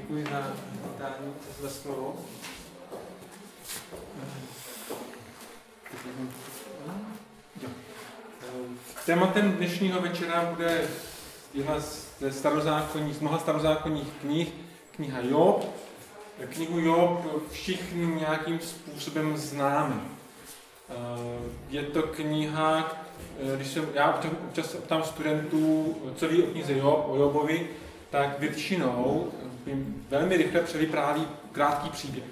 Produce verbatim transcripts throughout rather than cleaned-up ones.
Děkuji za vítání, za slovo. Tématem dnešního večera bude jedna ze starozákonních, z mnoha starozákonních knih, kniha Job. Knihu Job všichni nějakým způsobem známe. Je to kniha, když jsem, já občas ptám studentů, co ví o knize Job, o Jobovi, tak většinou velmi rychle převypráví krátký příběh.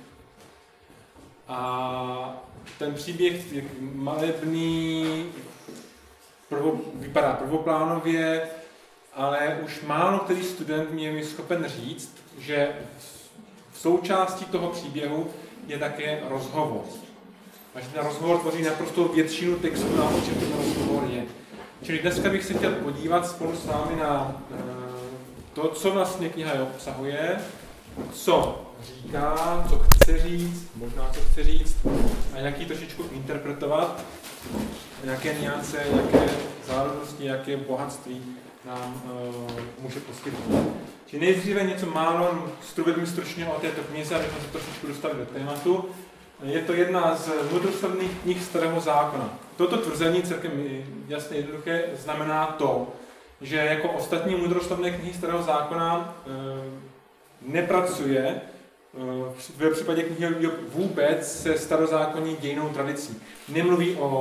A ten příběh je malebný, prvo, vypadá prvoplánově, ale už málo který student mě je schopen říct, že v součástí toho příběhu je také rozhovor. A že ten rozhovor tvoří naprosto většinu textu, na o čem ten rozhovor je. Čili dneska bych se chtěl podívat spolu s vámi na to, co vlastně kniha obsahuje, co říká, co chce říct, možná co chce říct, a jak ji trošičku interpretovat, jaké niance, jaké zárodnosti, jaké bohatství nám uh, může poskytnout. Čili nejdříve něco málo, struvedím stručně o této knize, abychom se trošičku dostali do tématu. Je to jedna z moudroslovných knih Starého zákona. Toto tvrzení celkem jasně jednoduché znamená to, že jako ostatní moudroslovné knihy Starého zákona e, nepracuje e, v případě knihy Job vůbec se starozákonní dějinnou tradicí. Nemluví o,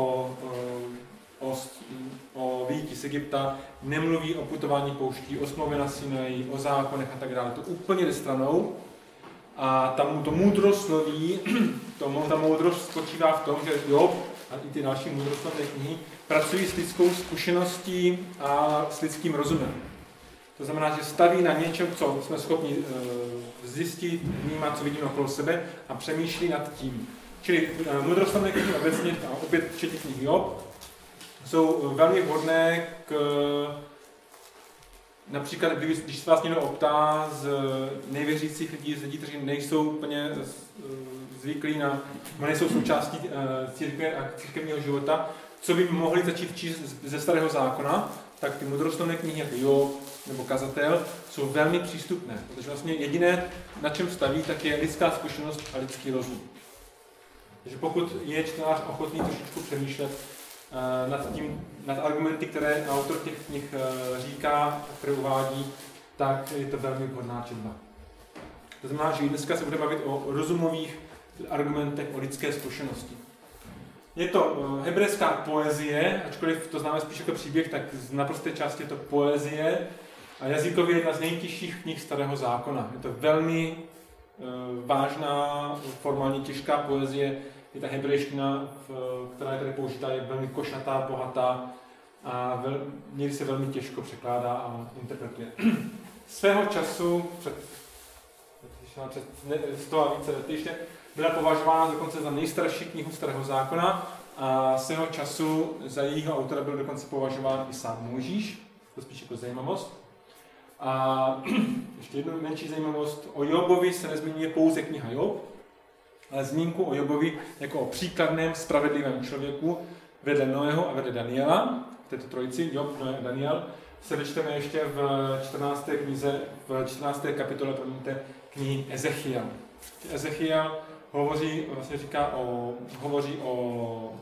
o, o vyjití z Egypta, nemluví o putování pouští, o smlouvě na Sinaji, o zákonech a tak dále. To úplně jde stranou. A tam to moudrosloví, to, ta moudrost spočívá v tom, že Job a i ty další moudroslovné knihy pracují s lidskou zkušeností a s lidským rozumem. To znamená, že staví na něčem, co jsme schopni e, zjistit, vnímat, co vidíme okolo sebe a přemýšlí nad tím. Čili e, moudroslovné knihy obecně, a opět včetně knih Job, jsou velmi vhodné k například, když se vás někdo optá z nevěřících lidí, z lidí, kteří nejsou úplně zvyklí na, nejsou součástí církve a církevního života, co by mohli začít číst ze Starého zákona, tak ty moudroslovné knihy jako Job nebo Kazatel jsou velmi přístupné, protože vlastně jediné, na čem staví, tak je lidská zkušenost a lidský rozum. Takže pokud je čtenář ochotný trošičku přemýšlet nad, tím, nad argumenty, které autor těch knih říká, které uvádí, tak je to velmi vhodná četba. To znamená, že dneska se bude bavit o rozumových argumentech, o lidské zkušenosti. Je to hebrejská poezie, ačkoliv to známe spíš jako příběh, tak z naprosté části je to poezie a jazykově jedna z nejtěžších knih Starého zákona. Je to velmi uh, vážná, formálně těžká poezie. Je ta hebrejština, která je tady použitá, je velmi košatá, bohatá a vel, někdy se velmi těžko překládá a interpretuje. Svého času, před, před sto a více lety ještě, byla považována dokonce za nejstarší knihu Starého zákona a svého času za jejího autora byl dokonce považován i sám Mojžíš, to spíš jako zajímavost. A ještě jednu menší zajímavost, o Jobovi se nezmiňuje pouze kniha Job, ale zmínku o Jobovi jako o příkladném, spravedlivém člověku vedle Noého a vedle Daniela, v této trojici, Job, Noé a Daniel, se dočteme ještě v čtrnácté knize, v čtrnácté kapitole, promiňte, knihy Ezechiel. Ezechiel hovoří, vlastně říká o, hovoří o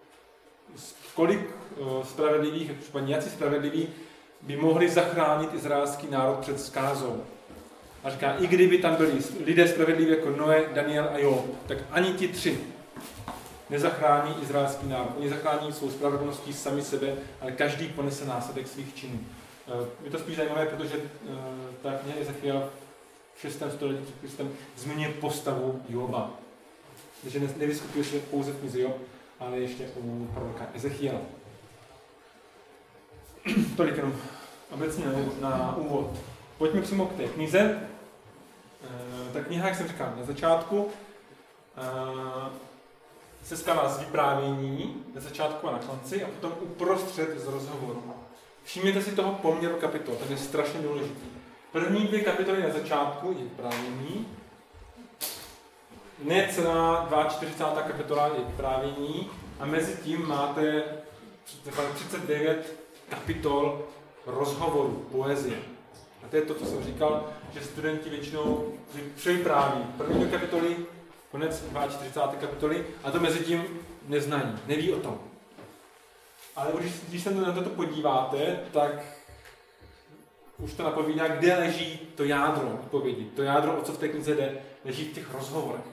kolik spravedlivých, případně jací spravedliví by mohli zachránit izraelský národ před zkázou. A říká, i kdyby tam byli lidé spravedliví jako Noé, Daniel a Job, tak ani ti tři nezachrání izraelský národ. Oni zachrání svou spravedlností sami sebe, ale každý ponese následek svých činů. Je to spíš zajímavé, protože ta kniha Ezechiel v šestém století před Kristem zmiňuje postavu Joba. Takže nevyskutuje se pouze v knize Job, ale ještě u proroka Ezechiela. Tolik jenom obecně na úvod. Pojďme přímo k té knize. Ta kniha, jak jsem říkal na začátku, se skládá z vyprávění na začátku a na konci a potom uprostřed z rozhovoru. Všimněte si toho poměru kapitol, to je strašně důležitý. První dvě kapitoly na začátku je vyprávění, ne celá čtyřicátá druhá kapitola je vyprávění a mezi tím máte třicet devět kapitol rozhovoru, poezie. A to je to, co jsem říkal, že studenti většinou převypráví první kapitoly, konec čtyřicáté kapitoly, a to mezi tím neznají, neví o tom. Ale když, když se na toto podíváte, tak už to napovídá, kde leží to jádro odpovědi. To jádro, o co v té knize jde, leží v těch rozhovorech.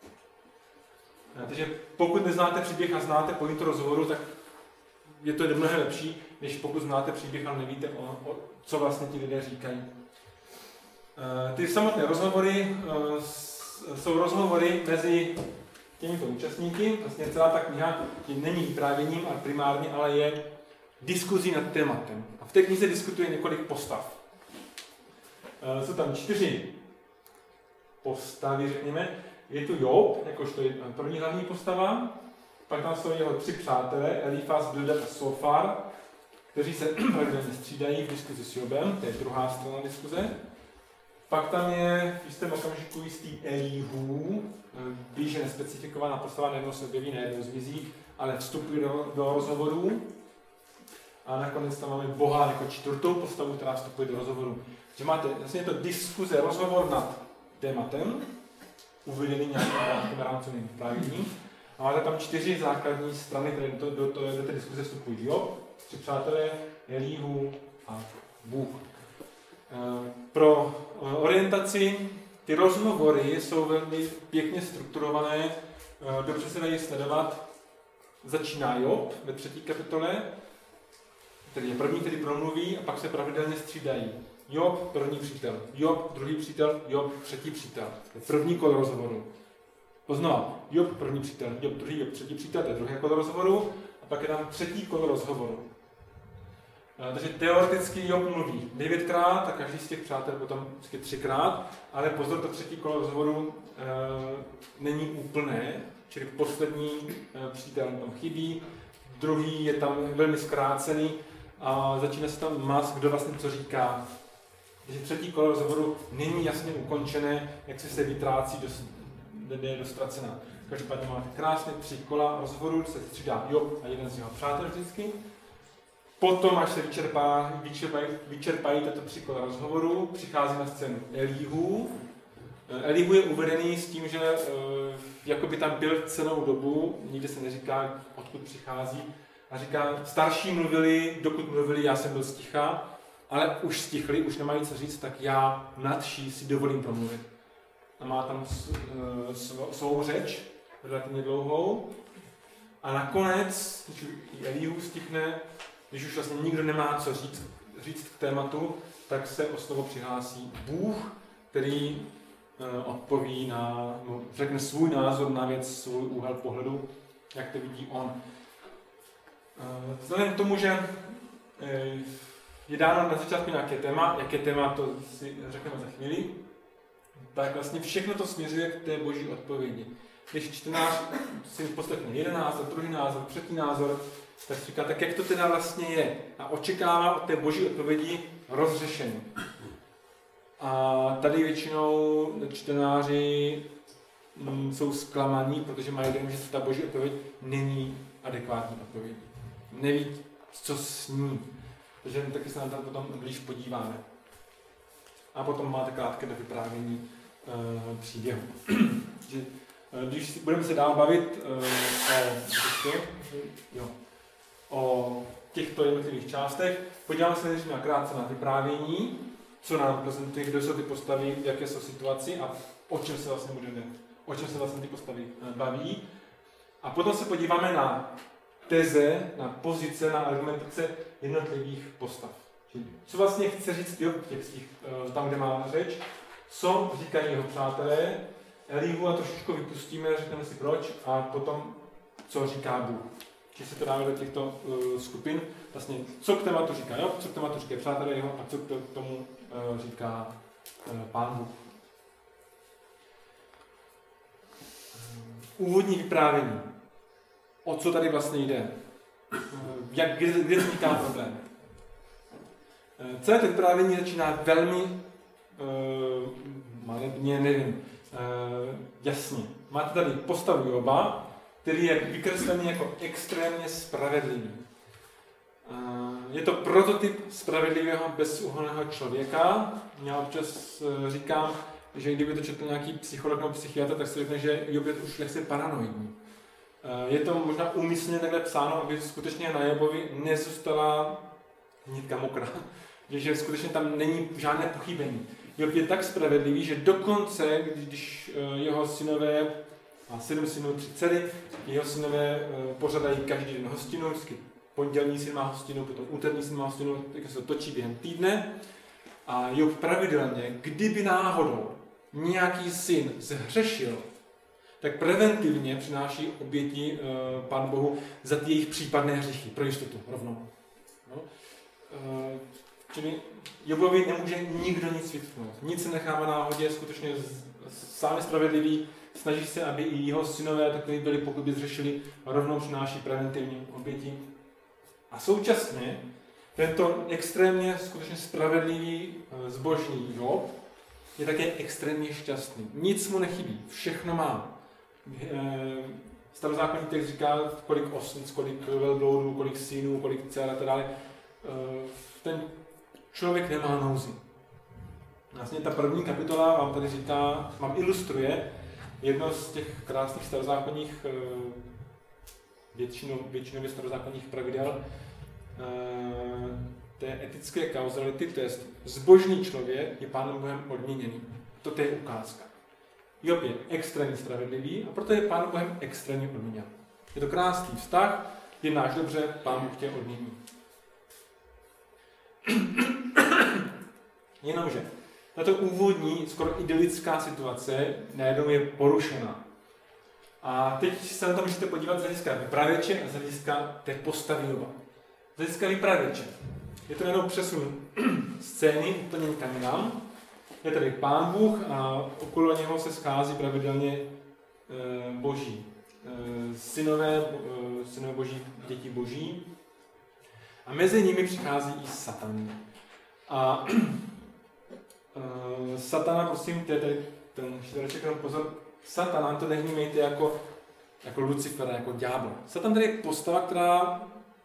Takže pokud neznáte příběh a znáte pointu rozhovoru, tak je to mnohem lepší, než pokud znáte příběh a nevíte, o, o, co vlastně ti lidé říkají. Ty samotné rozhovory jsou rozhovory mezi těmito účastníky. Vlastně celá ta kniha není vyprávěním a primárně, ale je diskuzí nad tématem. A v té knize diskutuje několik postav. Jsou tam čtyři postavy, řekněme. Je tu Job, jakožto je první hlavní postava. Pak tam jsou jeho tři přátelé, Elifaz, Bildad a Sofar, kteří se pravidelně střídají v diskuzi s Jobem, to je druhá strana diskuze. Pak tam je v jistém okamžiku jistý Elihu, blíže nespecifikovaná postava, nejednou se objeví, nejednou zmizí, ale vstupuje do, do rozhovorů. A nakonec tam máme Boha jako čtvrtou postavu, která vstupuje do rozhovoru. Že máte vlastně to diskuze, rozhovor nad tématem, uvedený nějakým rámcovým vyprávěním. A máte tam čtyři základní strany, které do, do, do, do té diskuze vstupují. Job, tři přátelé, Elihu a Bůh. Pro orientaci ty rozhovory jsou velmi pěkně strukturované, dobře se dají sledovat. Začíná Job ve třetí kapitole, který je první, který promluví, a pak se pravidelně střídají. Job, první přítel, Job, druhý přítel, Job, třetí přítel. To je první kolo rozhovoru. Poznala, Job, první přítel, Job, druhý, Job, třetí přítel, to je druhé kolo rozhovoru, a pak je tam třetí kolo rozhovoru. Takže teoreticky Job mluví devětkrát a každý z těch přátel potom vždycky třikrát, ale pozor, to třetí kolo rozhovoru e, není úplné, čili poslední e, přítel tam chybí, druhý je tam velmi zkrácený a začíná se tam mas, kdo vlastně co říká. Takže třetí kolo rozhovoru není jasně ukončené, jak se se vytrácí do, do, do ztracena. Každopádně máte krásně tři kola rozhovoru, se střídá Job a jeden z jeho přátel vždycky. Potom, až se vyčerpá, vyčerpají, vyčerpají tato tři kola rozhovoru, přichází na scénu Elihu. Elihu je uvedený s tím, že e, jako by tam byl celou dobu, nikde se neříká, odkud přichází, a říká, starší mluvili, dokud mluvili, já jsem byl sticha, ale už stichli, už nemají co říct, tak já nadší si dovolím promluvit. A má tam svou řeč, relativně dlouhou. A nakonec, když Elihu stichne, když už vlastně nikdo nemá co říct, říct k tématu, tak se o slovo přihlásí Bůh, který e, odpoví na, no, řekne svůj názor na věc, svůj úhel pohledu, jak to vidí on. E, vzhledem k tomu, že e, je dáno na začátku nějaké téma, jaké téma, to si řekneme za chvíli, tak vlastně všechno to směřuje k té boží odpovědi. Když čtenář si poslechne jeden názor, druhý názor, třetí názor, tak si říká, tak jak to teda vlastně je. A očekává od té boží odpovědi rozřešení. A tady většinou čtenáři mm, jsou zklamaní, protože mají dojem, že ta boží odpověď není adekvátní odpověď. Neví, co s ní. Takže taky se na to potom blíž podíváme. A potom máte krátké do vyprávění e, příběhu. že, e, když budeme se dál bavit e, o, jo, o těchto jednotlivých částech, podíváme se než na krátce na vyprávění, co nám prezentuje, kdo jsou ty postavy, v jaké jsou situaci a o čem se vlastně budeme, o čem se vlastně ty postavy baví. A potom se podíváme na teze, na pozice, na argumentace jednotlivých postav. Co vlastně chce říct Job v textích, tam, kde má řeč, co říkají jeho přátelé, Elihu a trošičku vypustíme, řekneme si proč, a potom, co říká Bůh. Či se to dáme do těchto uh, skupin, vlastně, co k tématu říká Job, co k tématu říkají přátelé jeho a co k tomu uh, říká uh, Pán Bůh. Úvodní vyprávění. O co tady vlastně jde? Uh, jak, kde, kde vzniká problém? Celé to vyprávění začíná velmi uh, malebně, nevím, uh, jasně. Máte tady postavu Joba, který je vykreslený jako extrémně spravedlivý. Uh, je to prototyp spravedlivého bezúhonného člověka. Já občas říkám, že kdyby to četl nějaký psycholog nebo psychiatr, tak si řekne, že Job je už lehce paranoidní. Je to možná úmyslně takhle psáno, aby skutečně na Jobovi nezůstala nitka mokrá. Že skutečně tam není žádné pochybení. Job je tak spravedlivý, že dokonce, když jeho synové, má sedm synů, tři dcery, jeho synové pořadají každý den hostinu, vždycky pondělní syn má hostinu, potom úterní syn má hostinu, tak se to točí během týdne. A Job pravidelně, kdyby náhodou nějaký syn zhřešil, tak preventivně přináší oběti e, Pánu Bohu za ty jejich případné hříchy, pro jistotu, rovnou. No. E, čili Jobovi nemůže nikdo nic vytknout. Nic se nechává náhodě, skutečně sám je spravedlivý, snaží se, aby i jeho synové takový byli, pokud by zřešili, rovnou přináší preventivní oběti. A současně tento extrémně skutečně spravedlivý zbožný Job je také extrémně šťastný. Nic mu nechybí, všechno má. Starozákonní text říká, kolik osnic, kolik velbloudů, kolik synů, kolik dcer a tak dále. Ten člověk nemá nouzi. Vlastně ta první kapitola vám tady říká, vám ilustruje jedno z těch krásných starozákonních, většinou, většinově starozákonních pravidel, té etické kauzality, to je zbožný člověk je Pánem Bohem odměněný. Toto je ukázka. Job je extrémně spravedlivý a proto je Pánem Bohem extrémně odměněn. Je to krásný vztah, jednáš dobře, Pán Bůh tě odmění. Jenomže tato úvodní, skoro idylická situace najednou je porušena. A teď se na to můžete podívat z hlediska vypravěče a z hlediska té postavy Joba. Z hlediska vypravěče. Je to jenom přesun scény úplně někam jinam. Je tady Pán Bůh a okolo něho se schází pravidelně e, boží e, synové, e, synové boží, děti boží. A mezi nimi přichází i Satan. A e, Satana, prosím, to je tady ten čtvereček, jenom pozor, Satana to nevnímejte jako, jako Lucifera, jako ďábla. Satan tady je postava, která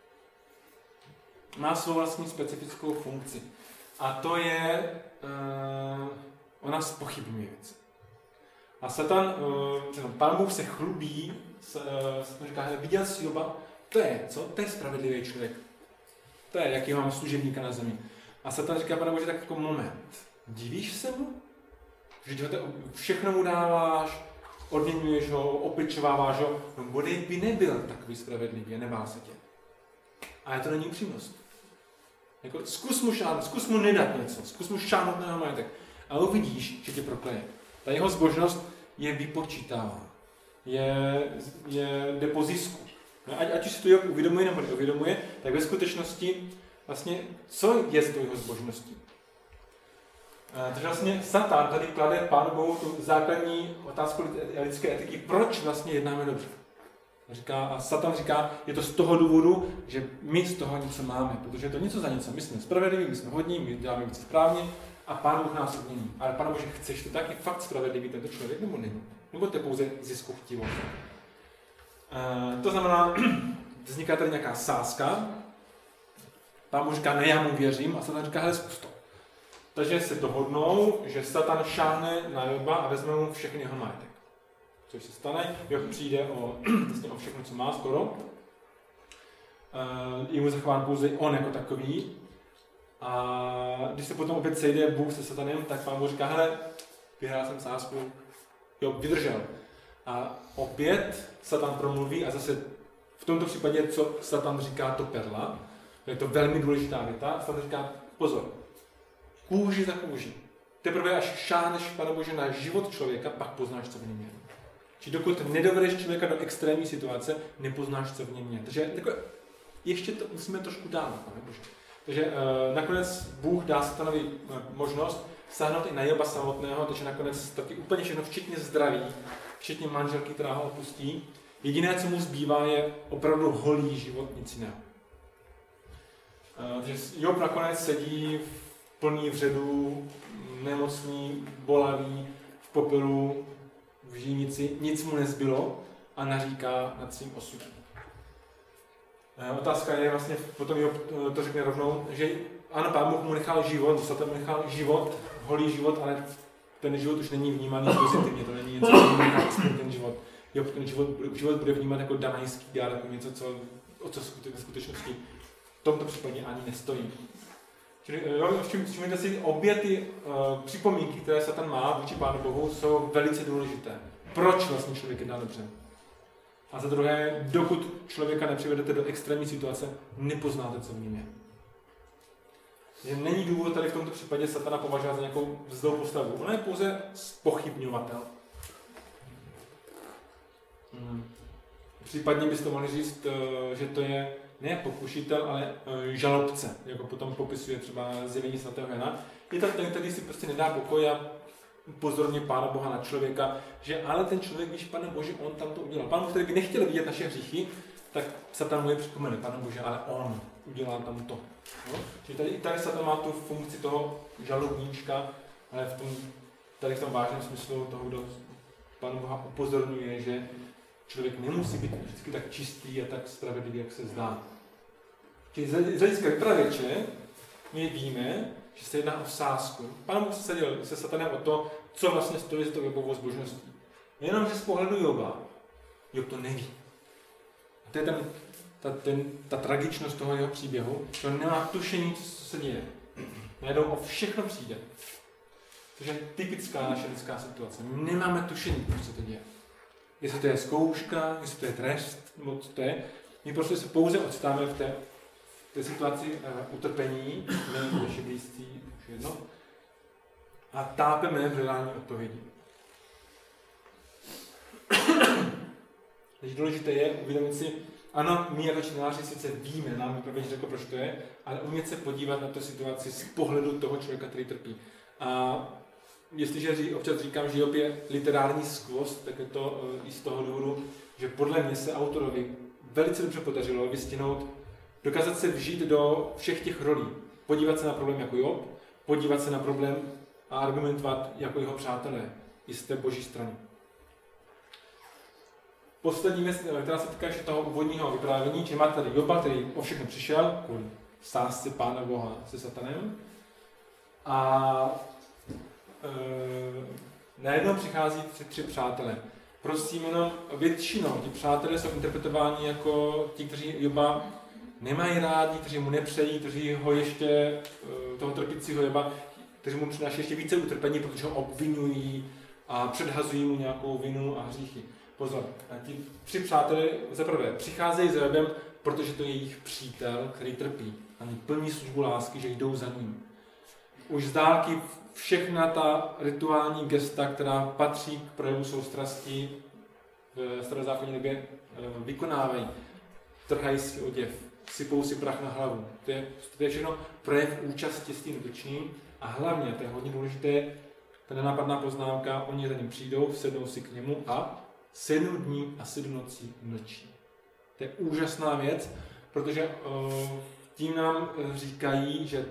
má svou vlastní specifickou funkci. A to je, uh, ona zpochybňuje věci. A Satan, uh, Pán Bůh se chlubí, s, uh, říká, viděl jsi Joba, to je, co? To je spravedlivý člověk. To je, jaký mám služebníka na zemi. A Satan říká, Pane Bože, tak jako moment. Divíš se mu? Že všechno mu dáváš, odměňuješ ho, opečováváš ho. No bodej by nebyl takový spravedlivý a nebál se tě. Ale to není upřímnost. Jako, zkus mu šáhnout, zkus mu nedat něco, zkus mu šáhnout na jeho majetek. A uvidíš, že tě prokleje. Ta jeho zbožnost je vypočítává. Je, je jde po zisku. No, ať, ať už si to Job uvědomuje nebo neuvědomuje, tak ve skutečnosti vlastně, co je s tou jeho zbožností? Takže vlastně Satan tady klade Pánu Bohu tu základní otázku lidské etiky, proč vlastně jednáme dobře. Říká, a Satan říká, je to z toho důvodu, že my z toho něco máme, protože je to něco za něco. My jsme spravedliví, my jsme hodní, my děláme věci správně a Pán Bůh nás odmění. Ale Pane Bože, chceš to taky fakt spravedlivý tento člověk, nebo není? Nebo to je pouze ziskochtivost? E, to znamená, vzniká tady nějaká sázka, Pán Bůh říká, ne, já mu věřím, a Satan říká, hele, zkus to. Takže se dohodnou, že Satan šáhne na Joba a vezme mu všechny jeho majetek. Což se stane, Job přijde o, vlastně o všechno, co má skoro. E, je mu zachován pouze on jako takový. A když se potom opět sejde Bůh se Satanem, tak Pán Bůh říká, hele, vyhrál jsem sázku, Job vydržel. A opět Satan promluví a zase v tomto případě, co Satan říká, to perla. Je to velmi důležitá věta. Satan říká, pozor, kůži za kůži. Teprve až šáhneš, Pane Bože, na život člověka, pak poznáš, co v něm je. Či dokud nedovedeš člověka do extrémní situace, nepoznáš, co v něm je. Takže jako, ještě to musíme trošku dávat, Pane Bože. Takže e, nakonec Bůh dá Satanovi možnost sáhnout i na Joba samotného, takže nakonec taky úplně všechno, včetně zdraví, včetně manželky, která ho opustí. Jediné, co mu zbývá, je opravdu holý život, nic jiného. E, takže Job nakonec sedí plný vředů, nemocný, bolavý, v popelu, v žínici, nic mu nezbylo a naříká nad svým osudem. Otázka je vlastně, potom Job to řekne rovnou, že ano, Pán Bůh mu nechal život, Satan mu nechal život, holý život, ale ten život už není vnímaný pozitivně, to není něco, co mu nechal ten život. Job ten život, život bude vnímat jako danajský dar, jako něco, co, o co ve skutečnosti v tomto případě ani nestojí. Čili všimněte si, obě ty uh, připomínky, které Satan má vůči Pánu Bohu, jsou velice důležité. Proč vlastně člověk jedná dobře? A za druhé, dokud člověka nepřivedete do extrémní situace, nepoznáte, co v něm je. Že není důvod tady v tomto případě Satana považovat za nějakou vzdou postavu. On je pouze zpochybňovatel. Hmm. Případně byste mohli říct, že to je ne pokušitel, ale žalobce, jako potom popisuje třeba zjevení svatého Jana. Je to ten, který si prostě nedá pokoj a upozorně Pána Boha na člověka, že ale ten člověk, víš, Pane Bože, on tam to udělal. Pán Bůh, který by nechtěl vidět naše hříchy, tak Satan mu je připomene, Pane Bože, ale on udělal tam to. No? Čili tady, tady Satan má tu funkci toho žalobníčka, ale v tom, tady v tom vážném smyslu toho, kdo Pánu Boha upozorňuje, že člověk nemusí být vždycky tak čistý a tak spravedlivý, jak se zdá. Čili z hlediska vypravěče my víme, že se jedná o sázku. Pán Bůh se seděl se Satanem o to, co vlastně stojí za to Jobovou zbožností. Jenomže z pohledu Joba, Job to neví. A to je ten, ta, ten, ta tragičnost toho jeho příběhu, že on nemá tušení, co se děje. Najednou o všechno přijde. Což je typická naše lidská situace. My nemáme tušení, proč se to děje. Jestli to je zkouška, jestli to je trest, nebo co to je. My prostě se pouze odstáváme v té, v té situaci uh, utrpení, my naši blízcí, už jedno, a tápeme v hledání odpovědi. Takže důležité je uvědomit si, ano, my jako čtenáři sice víme, nám vypravěč řekl, proč to je, ale umět se podívat na tu situaci z pohledu toho člověka, který trpí. A jestliže občas říkám, že Job je literární skvost, tak je to uh, i z toho důvodu, že podle mě se autorovi velice dobře podařilo vystihnout, dokázat se vžít do všech těch rolí. Podívat se na problém jako Job, podívat se na problém a argumentovat jako jeho přátelé i z té boží strany. Poslední věc, která se týká toho úvodního vyprávění, že máte tady Joba, který o všechno přišel, kvůli sázce Pána Boha se Satanem. A e, najednou přichází tři, tři přátelé. Prosím jenom většinou, ti přátelé jsou interpretováni jako ti, kteří Joba nemají rádi, kteří mu nepřejí, kteří ho ještě, toho trpícího Joba, kteří mu přináší ještě více utrpení, protože ho obvinují a předhazují mu nějakou vinu a hříchy. Pozor, ti tři přátelé zaprvé přicházejí za Jobem, protože to je jejich přítel, který trpí. Oni plní službu lásky, že jdou za ním. Už z dálky všechna ta rituální gesta, která patří k projevu soustrasti v starozákonní době, vykonávají. Trhají si oděv, sypou si prach na hlavu. To je, to je všechno projev účasti s tím dočným a hlavně, to je hodně důležité, ta nenápadná poznámka, oni za ním přijdou, sednou si k němu a sedm dní a sedm nocí mlčí. To je úžasná věc, protože uh, tím nám říkají, že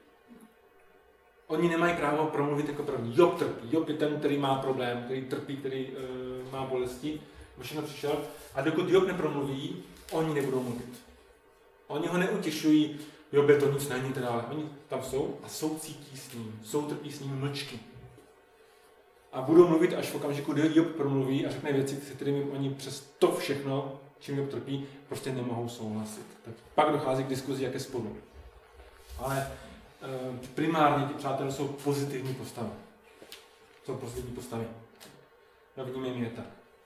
oni nemají právo promluvit jako první. Job trpí. Job je ten, který má problém, který trpí, který uh, má bolesti. Všechno přišel. A dokud Job nepromluví, oni nebudou mluvit. Oni ho neutěšují, Jobe, to nic není, teda, ale oni tam jsou a soucítí s ním, soutrpí s ním mlčky. A budou mluvit až v okamžiku, kdy Job promluví a řekne věci, se kterými oni přes to všechno, čím Job trpí, prostě nemohou souhlasit. Tak pak dochází k diskuzi, jak je spolu. Ale e, primárně ty přátelé jsou pozitivní postavy. Jsou pozitivní postavy. Já vidíme jim je tak.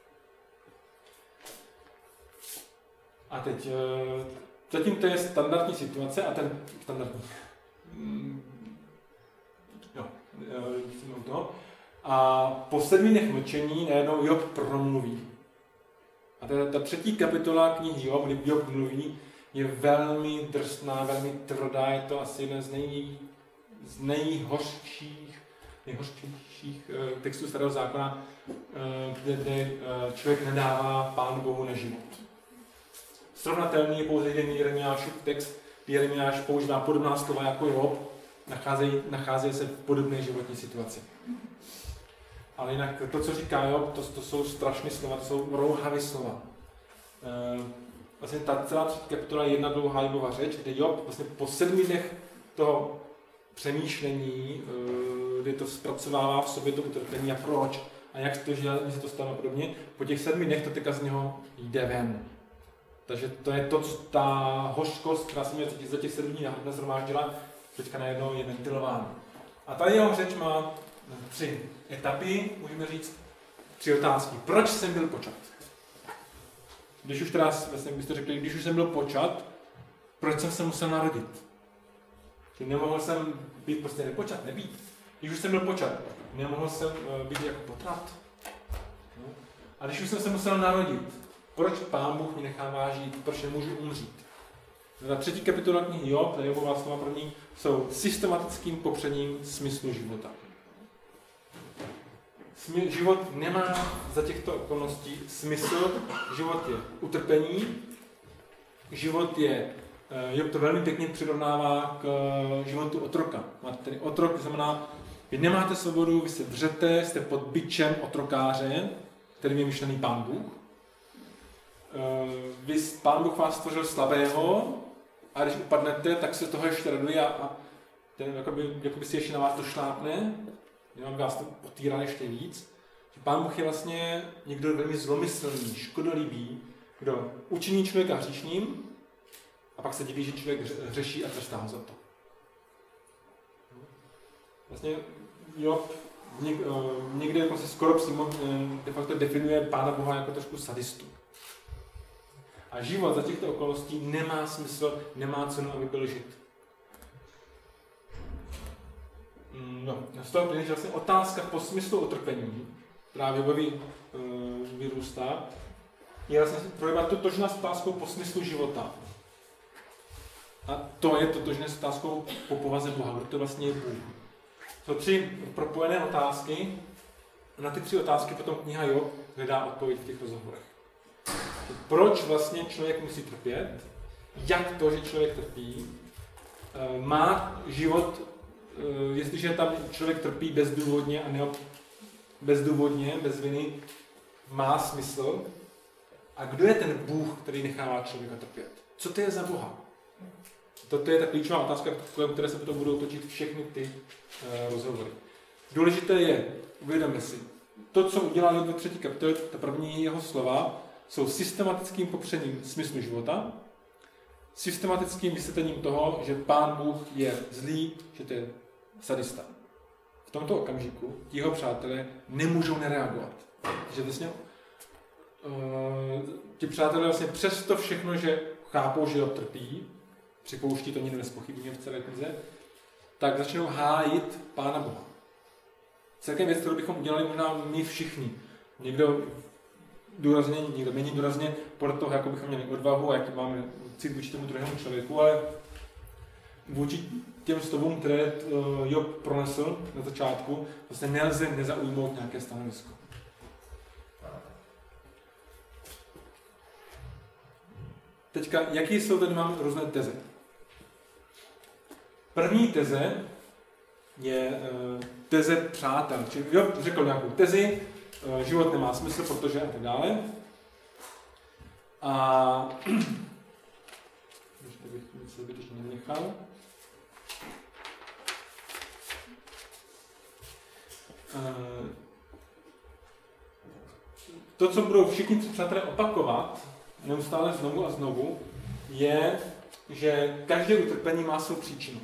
A teď, e, zatím to je standardní situace a ten standardní. Mm, jo, e, u toho. A po sedmi dnech mlčení najednou Job promluví. A ta, ta třetí kapitola knihy Job, kdy Job mluví, je velmi drsná, velmi tvrdá, je to asi jeden z, nej, z nejhořčích, nejhořčích uh, textů Starého zákona, uh, kde, kde uh, člověk nedává Pánu Bohu na život. Srovnatelný je pouze jeden Jeremiášův text, kdy Jeremiáš používá podobná slova jako Job, nacházejí, nacházejí se v podobné životní situaci. Ale jinak to, co říká Job, to, to jsou strašné slova, to jsou rouhavé slova. E, vlastně ta celá třetí kapitola je jedna dlouhá Jobova řeč, kde Job vlastně po sedmi dnech toho přemýšlení, kdy to zpracovává v sobě to utrpení a proč a jak to, že se to stane podobně, po těch sedmi dnech to teďka z něho jde ven. Takže to je to, co ta hořkost, která se mě za těch sedm dní nazhromáždila, teďka najednou je ventilována. A ta jeho řeč má tři etapy, můžeme říct, tři otázky. Proč jsem byl počat? Když už teda, vlastně byste řekli, když už jsem byl počat, proč jsem se musel narodit? Že nemohl jsem být prostě nepočat, nebýt. Když už jsem byl počat, nemohl jsem být jako potrat. No. A když už jsem se musel narodit, proč Pán Bůh mě nechává žít, proč nemůžu umřít? Ta třetí kapitola knihy Job, ta Jobova slova první, jsou systematickým popřením smyslu života. Smy, život nemá za těchto okolností smysl, život je utrpení, život je, Job to velmi pěkně přirovnává k životu otroka. Máte tedy otrok, znamená, vy nemáte svobodu, vy se dřete, jste pod bičem otrokáře, kterým je myšlený Pán Bůh. Vy, Pán Bůh vás stvořil slabého a když upadnete, tak se toho ještě raduje a, a ten jakoby, jakoby si ještě na vás došlápne, aby vás to potýral ještě víc. Pán Bůh je vlastně někdo velmi zlomyslný, škodolibý, kdo učiní člověka hříšným a pak se diví, že člověk hřeší a trestá ho za to. Vlastně Job někde jako se skoro přímo de facto definuje Pána Boha jako trošku sadistu. A život za těchto okolností nemá smysl, nemá cenu, aby byl žit. No, z toho plyne, že vlastně otázka po smyslu utrpení, právě Jobovi uh, vyrůstá, je vlastně projevat totožná s otázkou po smyslu života. A to je totožné s otázkou po povaze Boha, kdo to vlastně je Bůh. Jsou tři propojené otázky, a na ty tři otázky potom kniha Job hledá odpověď v těch rozhovorech. Proč vlastně člověk musí trpět, jak to, že člověk trpí, má život, jestliže tam člověk trpí bezdůvodně a ne bezdůvodně, bez viny, má smysl. A kdo je ten Bůh, který nechává člověka trpět? Co to je za Boha? Toto je ta klíčová otázka, kolem které se potom budou točit všechny ty uh, rozhovory. Důležité je, uvědomme si, to, co udělal ve třetí kapitole, ta první jeho slova, jsou systematickým popřením smyslu života, systematickým vysvětlením toho, že Pán Bůh je zlý, že to je sadista. V tomto okamžiku ti jeho přátelé nemůžou nereagovat. Že vlastně uh, ti přátelé vlastně přesto všechno, že chápou, že ho trpí, připouští to nikdo nezpochybňuje v celé knize, tak začnou hájit Pána Boha. Celkem věc, kterou bychom udělali možná my všichni. Někdo důrazně, někdo méně důrazně, podle toho, jakou bychom měli odvahu a jaký máme cít vůči tomu druhému člověku, ale vůči těm slovům, které Job pronesl na začátku, vlastně nelze nezaujmout nějaké stanovisko. Teďka, jaký jsou tady máme různé teze? První teze je uh, teze přátel. Čili Job řekl nějakou tezi, uh, život nemá smysl, protože a tak dále. A ještě bych něco zbytečně nenechal. Uh, to, co budou všichni tři přátelé opakovat, neustále znovu a znovu, je, že každé utrpení má svou příčinu.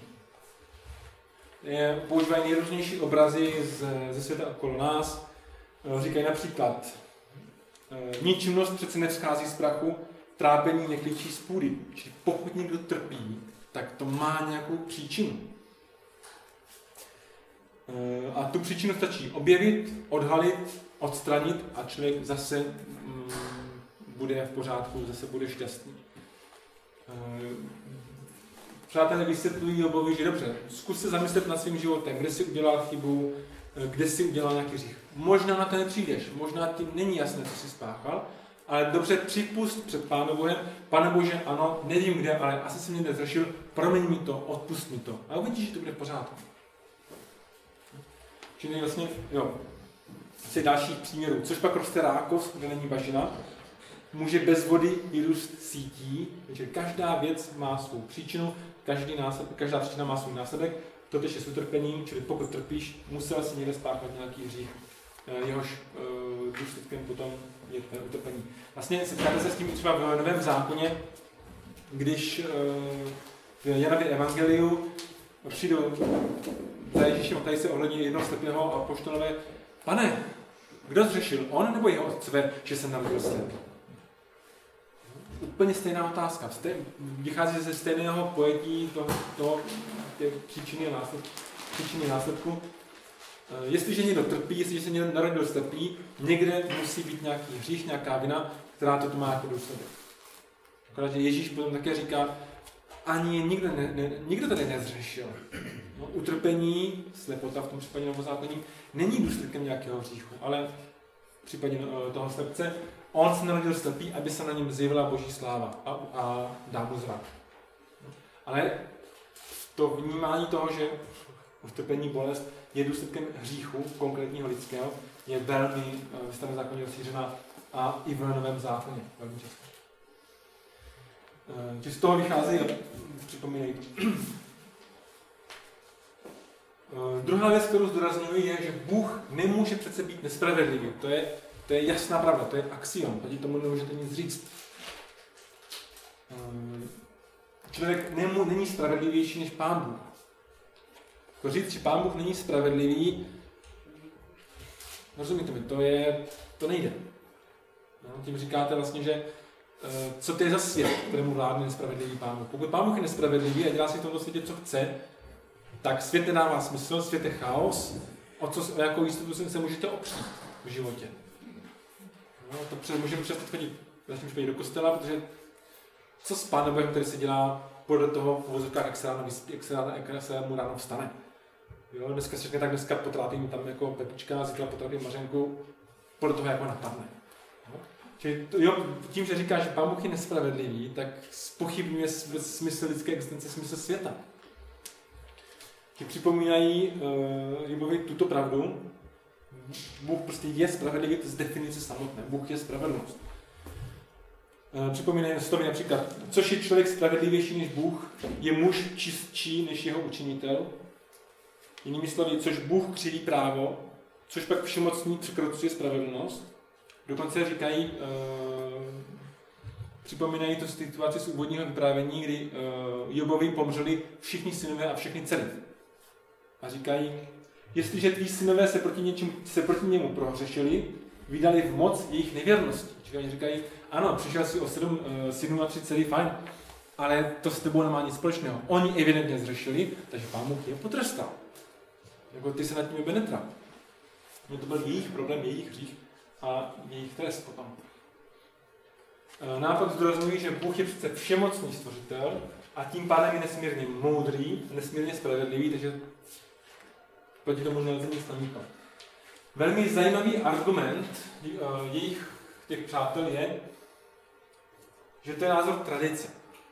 Je, používají nejrůznější obrazy z, ze světa okolo nás. Říkají například, ničimnost přece nevzchází z prachu, trápení neklíčí z půdy. Čili pokud někdo trpí, tak to má nějakou příčinu. A tu příčinu stačí objevit, odhalit, odstranit a člověk zase mm, bude v pořádku, zase bude šťastný. Přátelé vysvětlují Jobovi, že dobře, zkus se zamyslet nad svým životem, kde jsi udělal chybu, kde jsi udělal nějaký hřích. Možná na to nepřijdeš, možná ti není jasné, co jsi spáchal, ale dobře připust před Pánem Bohem, Pane Bože, ano, nevím kde, ale asi jsem někde zřešil, promiň mi to, odpust mi to. A uvidíš, že to bude v pořádku. Čili vlastně, jo, asi dalších příměrů. Což pak roste rákos, kde není bažina. může bez vody vyrůst sítí, takže každá věc má svou příčinu, každý následek, každá příčina má svůj následek, totež je s utrpením, čili pokud trpíš, musel si někde spáchat nějaký hřích, jehož uh, důsledkem potom je tvé utrpení. Vlastně setkáte se s tím třeba v Novém zákoně, když uh, v Janově evangeliu přijdou za Ježíšem a tady se ohledně jednoho slepého a apoštolové: Pane, kdo zřešil, on nebo jeho otcové, že se narodil slepý? Úplně stejná otázka. Vychází ze stejného pojetí toho, toho příčiny a následku. Příčiny následku. Jestliže někdo trpí, jestliže se někdo narodil slepý, někde musí být nějaký hřích, nějaká vina, která to má jako důsledek. Akorát, že Ježíš potom také říká, ani nikdo, ne, ne, nikdo tady nezřešil. No, utrpení, slepota v tom případě novozákonním, není důsledkem nějakého hříchu, ale v případě toho slepce, on se narodil slepý, aby se na něm zjevila Boží sláva a, a dá mu zrak. Ale to vnímání toho, že utrpení, bolest je důsledkem hříchu konkrétního lidského, je velmi ve starém zákoně rozšířená a i v Novém zákoně velmi často. Že z toho vychází a připomínají to. Druhá věc, kterou zdůrazňuji, je, že Bůh nemůže přece být nespravedlivý. To je, to je jasná pravda, to je axiom, proti tomu nemůžete nic říct. Člověk nemů, není spravedlivější než Pán Bůh. Jako říct, že Pán Bůh není spravedlivý, rozumíte mi, to, je, to nejde. No, tím říkáte vlastně, že co to je za svět, kterému vládne nespravedlivý Pán Bůh. Pokud Pán Bůh je nespravedlivý a dělá si v tomto světě, co chce, tak svět nedává smysl, svět je chaos, o, co, o jakou jistotu se můžete opřít v životě. No, to před, můžeme přestat chodit, začneme chodit do kostela, protože co s Pánem Bohem, který se dělá podle toho v uvozovkách, jak se ráno vyspí, jak se, ráno, jak se mu ráno vstane. Jo, dneska se řekne, tak dneska potrápím tam jako Pepička, zítra potrápím Mařenku, podle toho, jak ho napadne. No. Čili to, jo, tím, že říká, že Pán Bůh je nespravedlivý, tak zpochybňuje smysl lidské existence, smysl světa. Ti připomínají uh, Jobovi tuto pravdu. Bůh prostě je spravedlivý z definice samotné. Bůh je spravedlnost. Uh, připomínají story například, což je člověk spravedlivější než Bůh, je muž čistší než jeho učinitel. Jinými slovy, což Bůh křiví právo, což pak všemocný překročuje spravedlnost. Dokonce říkají, uh, připomínají to situaci z úvodního vyprávění, kdy uh, Jobovi pomřeli všichni synové a všechny dcery. A říkají, jestliže tví synové se proti, něčem, se proti němu prohřešili, vydali v moc jejich nevěrnosti. Říkají, říkají ano, přišel si o sedm uh, synů a tři dcery, fajn, ale to s tebou nemá nic společného. Oni evidentně zřešili, takže Pán Bůh je potrestal. Jako ty se nad tím netráp. To byl jejich problém, jejich hřích a jejich trest potom. Nápad zdůrazňují, že Bůh je přece všemocný stvořitel a tím pádem je nesmírně moudrý, nesmírně spravedlivý, takže proti tomu nelze nic namítat. Velmi zajímavý argument jejich těch přátel je, že to je názor tradice.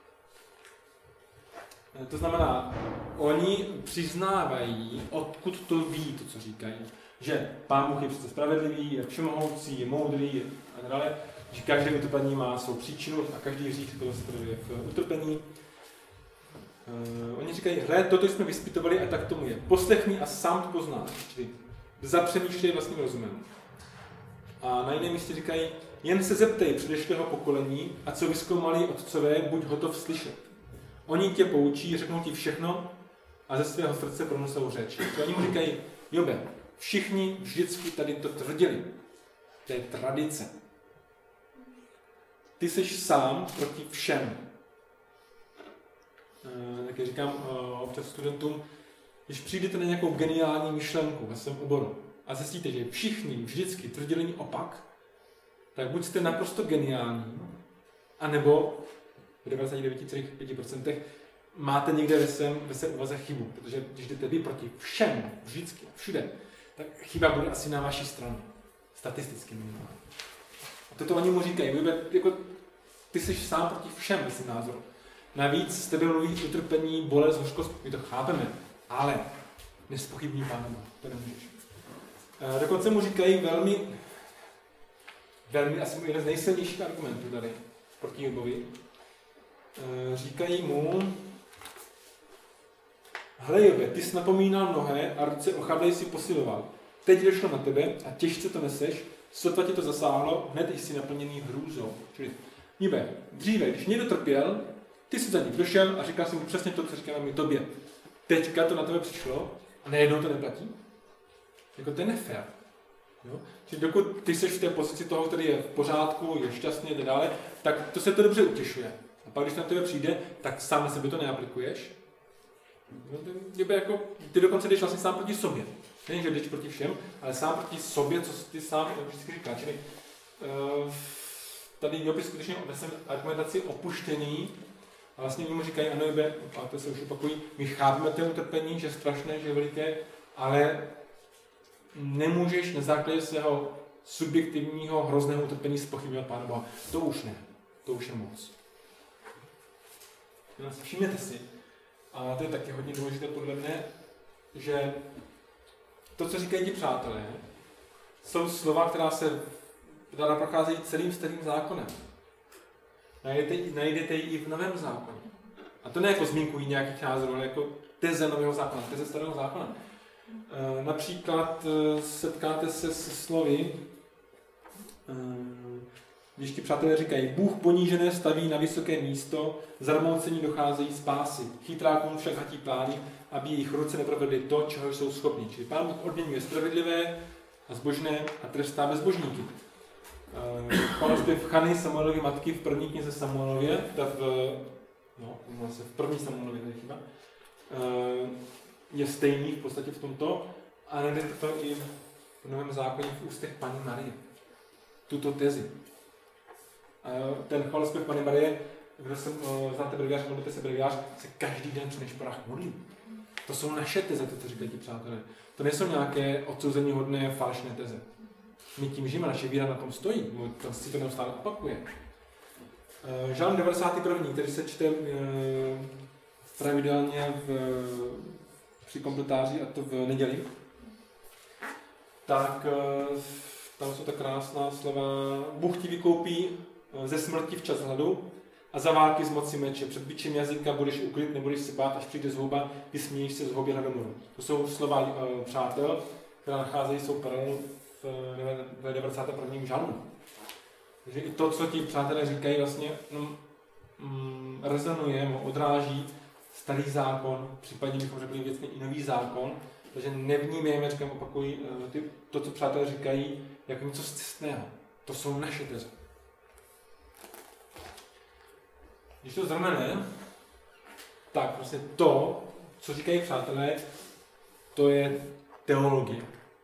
To znamená, oni přiznávají, odkud to ví, to, co říkají. Že Pán Bůh je přece spravedlivý, je všemohoucí, je moudrý a dále. Že každé utrpení má svou příčinu a každý hřích se projevuje v utrpení. Uh, oni říkají, hle, toto jsme vyspytovali a tak tomu je. Poslechni a sám to poznáš. Čili zapřemýšlej vlastním rozumem. A na jiném místě říkají, jen se zeptej předešlého pokolení a co vyzkoumali otcové, buď hotov slyšet. Oni tě poučí, řeknou ti všechno a ze svého srdce pronesou řeč. To oni mu říkají, Jobe, všichni vždycky tady to tvrdili. To je tradice. Ty jsi sám proti všem. E, tak říkám e, občas studentům, když přijdete na nějakou geniální myšlenku ve svém oboru a zjistíte, že všichni vždycky tvrdili opak, tak buď jste naprosto geniální, anebo v devadesát devět celá pět procent máte někde ve svém, ve svém uvaze chybu, protože když jdete vy proti všem, vždycky, všude, tak chyba bude asi na vaší straně. Statisticky minimálně. A toto oni mu říkají, jako, ty jsi sám proti všem, ve svým názoru. Navíc z tebe mluví utrpení, bolest, hořkost, my to chápeme, ale nespochybní Pána Boha, to nemůžeš. E, dokonce mu říkají velmi, velmi, asi jeden z nejsilnějších argumentů tady proti Jobovi. Říkají mu, hle Jobe, ty jsi napomínal mnohé a ruce ochabnej si posiloval. Teď došlo na tebe a těžce to neseš, sotva ti to zasáhlo, hned jsi naplněný hrůzou. Čili Jobe, dříve, když někdo trpěl, ty jsi za ním došel a říkal si mu přesně to, co říkám i tobě. Teďka to na tebe přišlo a najednou to neplatí. Jako to je nefér. Jo? Čili dokud ty jsi v té pozici toho, který je v pořádku, je šťastný a tak dále, tak to se to dobře utěšuje. A pak, když na tebe přijde, tak sám na sebe to neaplikuješ. No, ty, jako, ty dokonce jdeš vlastně sám proti sobě. Není, že jdeš proti všem, ale sám proti sobě, co ty sám vždycky říká. Čili uh, tady Job je skutečně odnesem argumentaci opuštěný. A vlastně mu říkají, ano, Jobe, a to se už opakují, my chápeme to utrpení, že je strašné, že je veliké, ale nemůžeš na základě svého subjektivního hrozného utrpení zpochybňovat Pána Boha. To už ne. To už je moc. Všimněte si, a to je taky hodně důležité podle mě, že to, co říkají ti přátelé, jsou slova, která se která procházejí celým starým zákonem. Najdete, najdete ji i v Novém zákoně. A to ne jako zmínkují nějakých názorů, ale jako teze Nového zákona, teze starého zákona. E, například e, setkáte se se slovy, e, když ti přátelé říkají, Bůh ponížené staví na vysoké místo, zarmoucení docházejí spásy. Chytrákům však hatí plány, aby jejich ruce neprovedly to, čeho jsou schopni. Čili Pán Bůh odměňuje spravedlivé a zbožné a trestá bezbožníky. Pánostěv Chany, Samuelovy matky v první knize Samuelově, v, no, v první Samuelově, chyba, je stejný v podstatě v tomto, a najdete to i v Novém zákoně v ústech Panny Marie. Tuto tezi. Ten chvalospev Panny Marie, kdo se znáte breviář, modlíte se breviář, se každý den při nešporách modlí. To jsou naše teze, to, co říkají ti přátelé. To nejsou nějaké odsouzení hodné falešné teze. My tím žijeme, naše víra na tom stojí, to si to neustále opakuje. Žalm devadesátý první, který se čte pravidelně v, při kompletáři, a to v neděli, tak tam jsou ta krásná slova. Bůh ti vykoupí ze smrti v čas hladu a za války z moci meče. Před bičem jazyka budeš ukryt, nebudeš se bát, až přijde zhuba, vysmějíš se zhubě hladomoru. To jsou slova uh, přátel, která nacházejí svou paralelu v devadesátém prvním žalmu. Takže i to, co ti přátelé říkají, vlastně no, mm, rezonuje, odráží starý zákon, případně bychom řekli věcně i nový zákon, takže nevnímejme, říkám, opakuji, ty, to, co přátelé říkají, jako něco ctného. To jsou naše teze. Když to zhrneme, tak vlastně to, co říkají přátelé, to je teologie.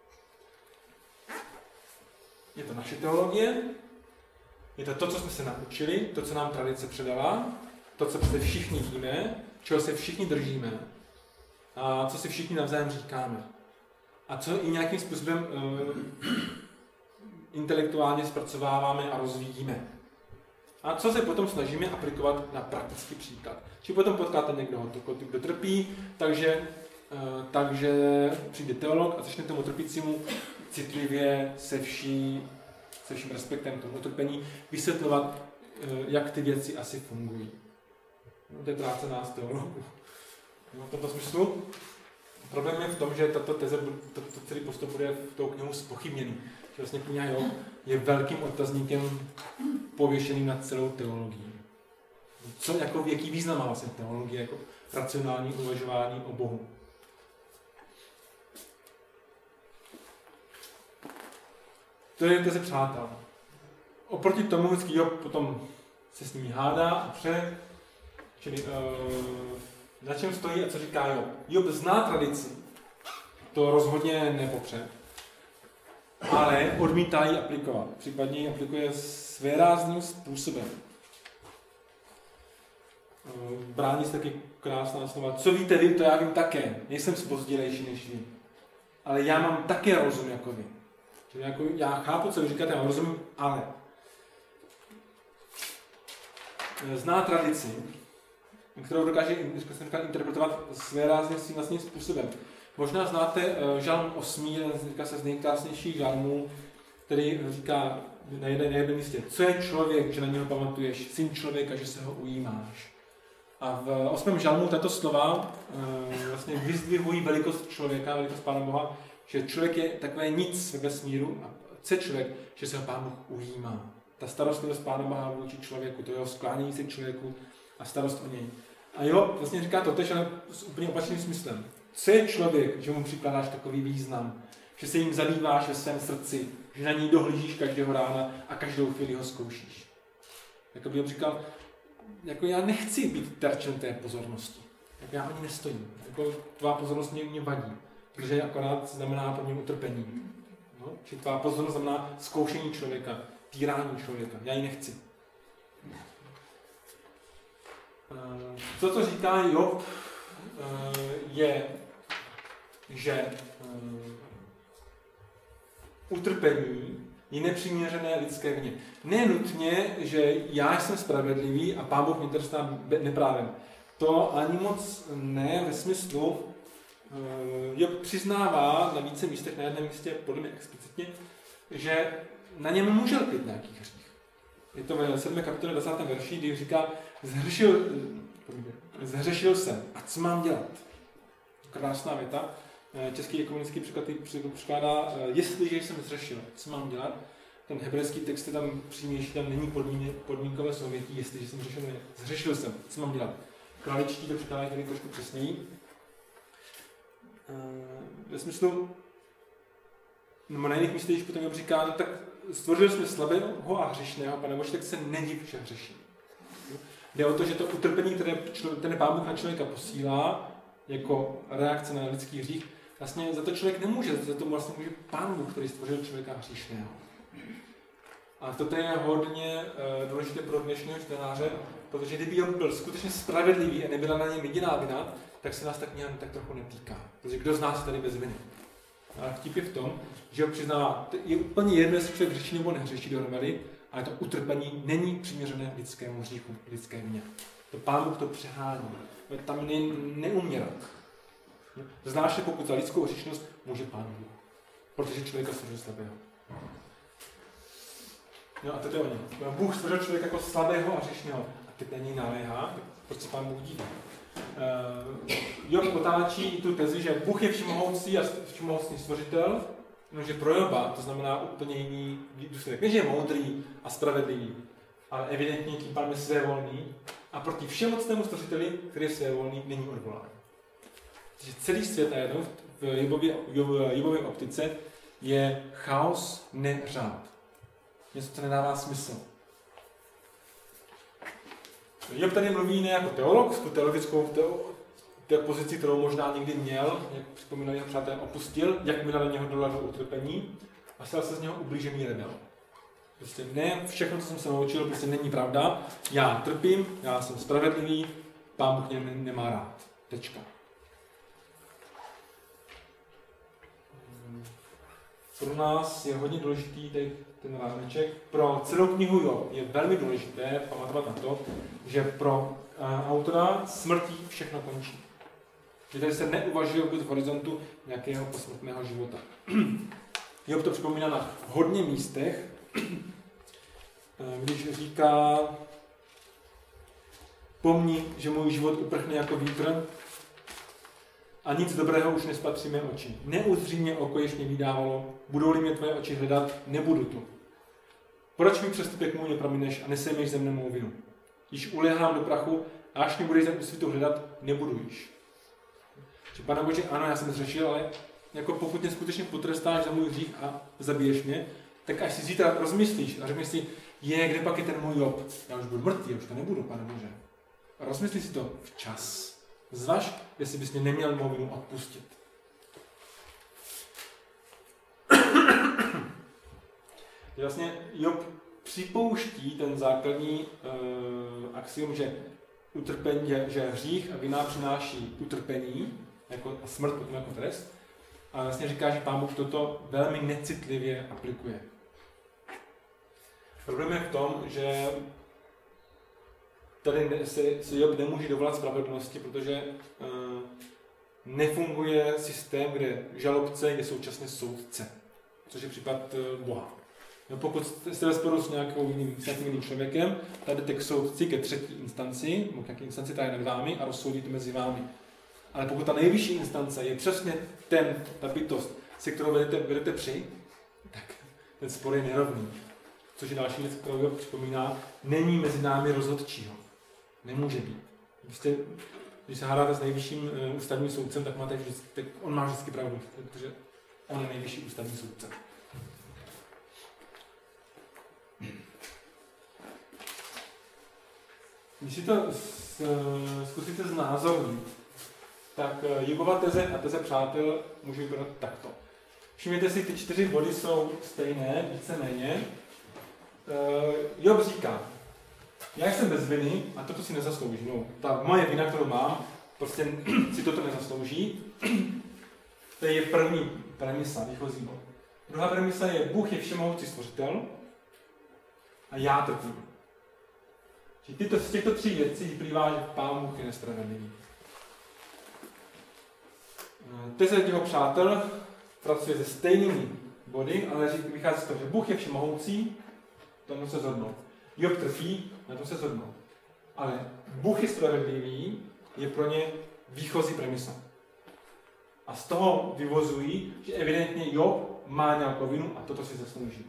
Je to naše teologie, je to to, co jsme se naučili, to, co nám tradice předala, to, co se všichni víme, čeho se všichni držíme a co si všichni navzájem říkáme. A co i nějakým způsobem uh, intelektuálně zpracováváme a rozvíjíme. A co se potom snažíme aplikovat na praktický příklad. Či potom potkáte někoho, kdo trpí, takže, uh, takže přijde teolog a začne tomu trpícímu citlivě se, vší, se vším respektem k tomu utrpení vysvětlovat, uh, jak ty věci asi fungují. To je práce nás teologů. V tomto smyslu problém je v tom, že tato teze, tato celý postup bude v tou knihu zpochybněný. Že vlastně kniha Job je velkým otazníkem pověšeným nad celou teologií. Co, jako, jaký význam má vlastně teologie, jako racionální uvažování o Bohu. To je teze přátel. Oproti tomu vždycky Job potom se s nimi hádá a pře, čili uh, na čem stojí a co říká Job. Job zná tradici, to rozhodně nepopře, ale odmítá ji aplikovat. Případně ji aplikuje svérázným způsobem. Brání se taky krásná slova. Co víte vy, to já vím také. Nejsem zpozdilejší než vy. Ale já mám také rozum jako vy. Čili jako já chápu, co vy říkáte, já rozumím, ale. Zná tradici, kterou dokáže interpretovat svérázným svým vlastním způsobem. Možná znáte žalm osmý, říká se z nejkrásnějších žalmů, který říká na jednom, na jednom místě, co je člověk, že na něho pamatuješ, syn člověka, že se ho ujímáš. A v osmém žalmu tato slova e, vlastně vyzdvihují velikost člověka, velikost Pána Boha, že člověk je takové nic ve vesmíru a co je člověk, že se ho Pán Bůh ujímá. Ta starostlivost Pána Boha vůči člověku, to jeho sklánění se k člověku a starost o něj. A jo, vlastně říká to tež, ale s úplně opačným smyslem. Co je člověk, že mu přikládáš takový význam, že se jim zabýváš ve svém srdci, že na něj dohlížíš každého rána a každou chvíli ho zkoušíš. Jako by říkal, jako já nechci být terčem té pozornosti. Jako já ani nestojím. Jako tvá pozornost mě, mě vadí, protože akorát znamená pro mě utrpení. No? Či tvá pozornost znamená zkoušení člověka, týrání člověka. Já ji nechci. To, co říká Job, je, že utrpení je nepřiměřené lidské vině. Ne nutně, že já jsem spravedlivý a Pán Bůh mě trestá neprávem. To ani moc ne ve smyslu, Job přiznává na více místech, na jednom místě podle mě explicitně, že na něm může lpět nějaký hřích. Je to ve sedmé kapitole dvacátém verši, kdy říká, zhřešil, zhřešil jsem a co mám dělat? Krásná věta. Český ekumenický překlad překládá, jestliže jsem zřešil, co mám dělat? Ten hebrejský text je tam přímější, tam není podmínkové souvětí, jestliže jsem zřešil, ne. Zřešil jsem, co mám dělat? Králičtí to překládají tady trošku přesněji. Ve smyslu, nebo na jiných místech, když potom říká, no, tak stvořili jsme slabého a hřešného, Pane Bože, tak se nediv, že hřeším. Jde o to, že to utrpení, které ten Pán Bůh na člověka posílá, jako reakce na lidský hřích, vlastně za to člověk nemůže, za to vlastně může Pán Bůh, který stvořil člověka hříšného. A toto je hodně uh, důležité pro dnešního čtenáře, protože kdyby on byl skutečně spravedlivý a nebyla na něm jediná vina, tak se nás tak nějak tak trochu netýká. Protože kdo z nás je tady bez viny? A vtip je v tom, že ho přiznává, je úplně jedno, jestli člověk hřeší nebo nehřeší dohromady, ale to utrpení není přiměřené lidskému hříchu, lidské vině. To Pán Bůh to přehání. Tam ne, neumírat. Zvláště pokud za lidskou hříšnost může Pán Bůh. Protože člověka stvořil slabého. No a to je o něm. Bůh stvořil člověka jako slabého a hříšného. A teď na něj naléhá, tak proč se Pán Bůh dívá? Uh, Job otáčí tu tezi, že Bůh je všemohoucí a všemohoucný stvořitel, no, že pro Joba to znamená úplně jiný důsledek. Ne, že je moudrý a spravedlivý, ale evidentně tím pádem je svévolný a proti všemocnému stvořiteli, který je svévolný, není odvolán. Takže celý svět najednou v Jobově, Jobově optice je chaos, ne řád. Něco, co nedává smysl. Job tady mluví ne jako teolog, tu teologickou té pozici, kterou možná někdy měl, jak připomínali jeho přátelé, opustil, jak mi na něho doladil utrpení a stal se z něho ublížený rebel. Prostě ne všechno, co jsem se naučil, prostě není pravda. Já trpím, já jsem spravedlivý, Pán Bůh mě nemá rád. Tečka. Pro nás je hodně důležitý ten rámeček. Pro celou knihu Job je velmi důležité pamatovat na to, že pro uh, autora smrtí všechno končí. Že tady se neuvažuje v horizontu nějakého posmrtného života. Job to připomíná na hodně místech, když říká, pomni, že můj život uprchne jako vítr a nic dobrého už nespatří mé oči. Neuzří mě oko, jež mě vydávalo, budou-li mě tvoje oči hledat, nebudu tu. Proč mi přestupek můj nepromineš a nesejmeš ze mne mou vinu? Již uléhám do prachu a až mě budeš za světu hledat, nebudu již. Že Pane Bože, ano, já jsem zřešil, ale jako pokud mě skutečně potrestáš za můj hřích a zabiješ mě, tak až si zítra rozmyslíš a řekneš si, je, kde pak je ten můj Job? Já už budu mrtvý, já už to nebudu, Pane Bože. A rozmyslí si to včas. Zvaž, jestli bys mě neměl mou vinu odpustit. Vlastně Job připouští ten základní uh, axiom, že utrpení, že, že hřích a vina přináší utrpení jako, a smrt potom jako trest. A vlastně říká, že Pán Bůh toto velmi necitlivě aplikuje. Problém je v tom, že tady se, se Job nemůže dovolat spravedlnosti, protože uh, nefunguje systém, kde žalobce je současně soudce, což je případ uh, Boha. No, pokud jste ve sporu s, nějakou jiným, s nějakým jiným člověkem, tady jdete k soudci ke třetí instanci, nebo k nějaké instanci, která je nad vámi a rozsoudí to mezi vámi. Ale pokud ta nejvyšší instance je přesně ten, ta bytost, se kterou vedete, vedete při, tak ten spor je nerovný. Což je další věc, kterou připomíná, není mezi námi rozhodčího. Nemůže být. Prostě, když se hádáte s nejvyšším uh, ústavním soudcem, tak máte vždycky, tak on má vždycky pravdu, protože on je nejvyšší ústavní soudce. Když si to s, uh, zkusíte znázornit, tak uh, Jobova teze a teze přátel může vypadat takto. Všimněte si, ty čtyři body jsou stejné, víceméně. Uh, Job říká, já jsem bez viny a toto si nezaslouží. No, ta moje vina, kterou mám, prostě si toto nezaslouží. To je první premisa, výchozí bod. Druhá premisa je, Bůh je všemohoucí stvořitel a já trpím. Čiže tyto, z těchto tří věcí vyplývá, že Pán Bůh je nespravedlivý. Teze jeho přátel pracuje se stejnými body, ale vychází z toho, že Bůh je všemohoucí, tomu se zhodnou. Job trpí, na tom se zhodnou. Ale Bůh je spravedlivý, je pro ně výchozí premisa. A z toho vyvozují, že evidentně Job má nějakou vinu a toto si zaslouží.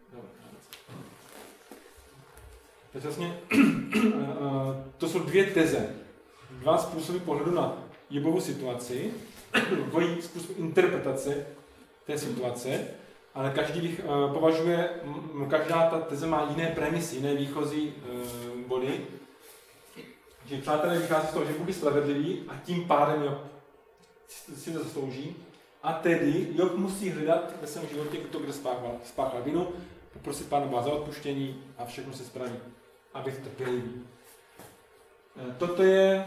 Takže vlastně to jsou dvě teze. Dva způsoby pohledu na Jobovu situaci, dvojí způsob interpretace té situace, ale každý považuje, každá ta teze má jiné premisy, jiné výchozí body. Že přátelé vychází z toho, že Bůh je spravedlivý a tím pádem Job si to zaslouží. A tedy Job musí hledat ve svém životě to, kde spáchal, spáchal vinu, poprosit Pána Boha za odpuštění a všechno se spraví, aby trpělivý. Toto je,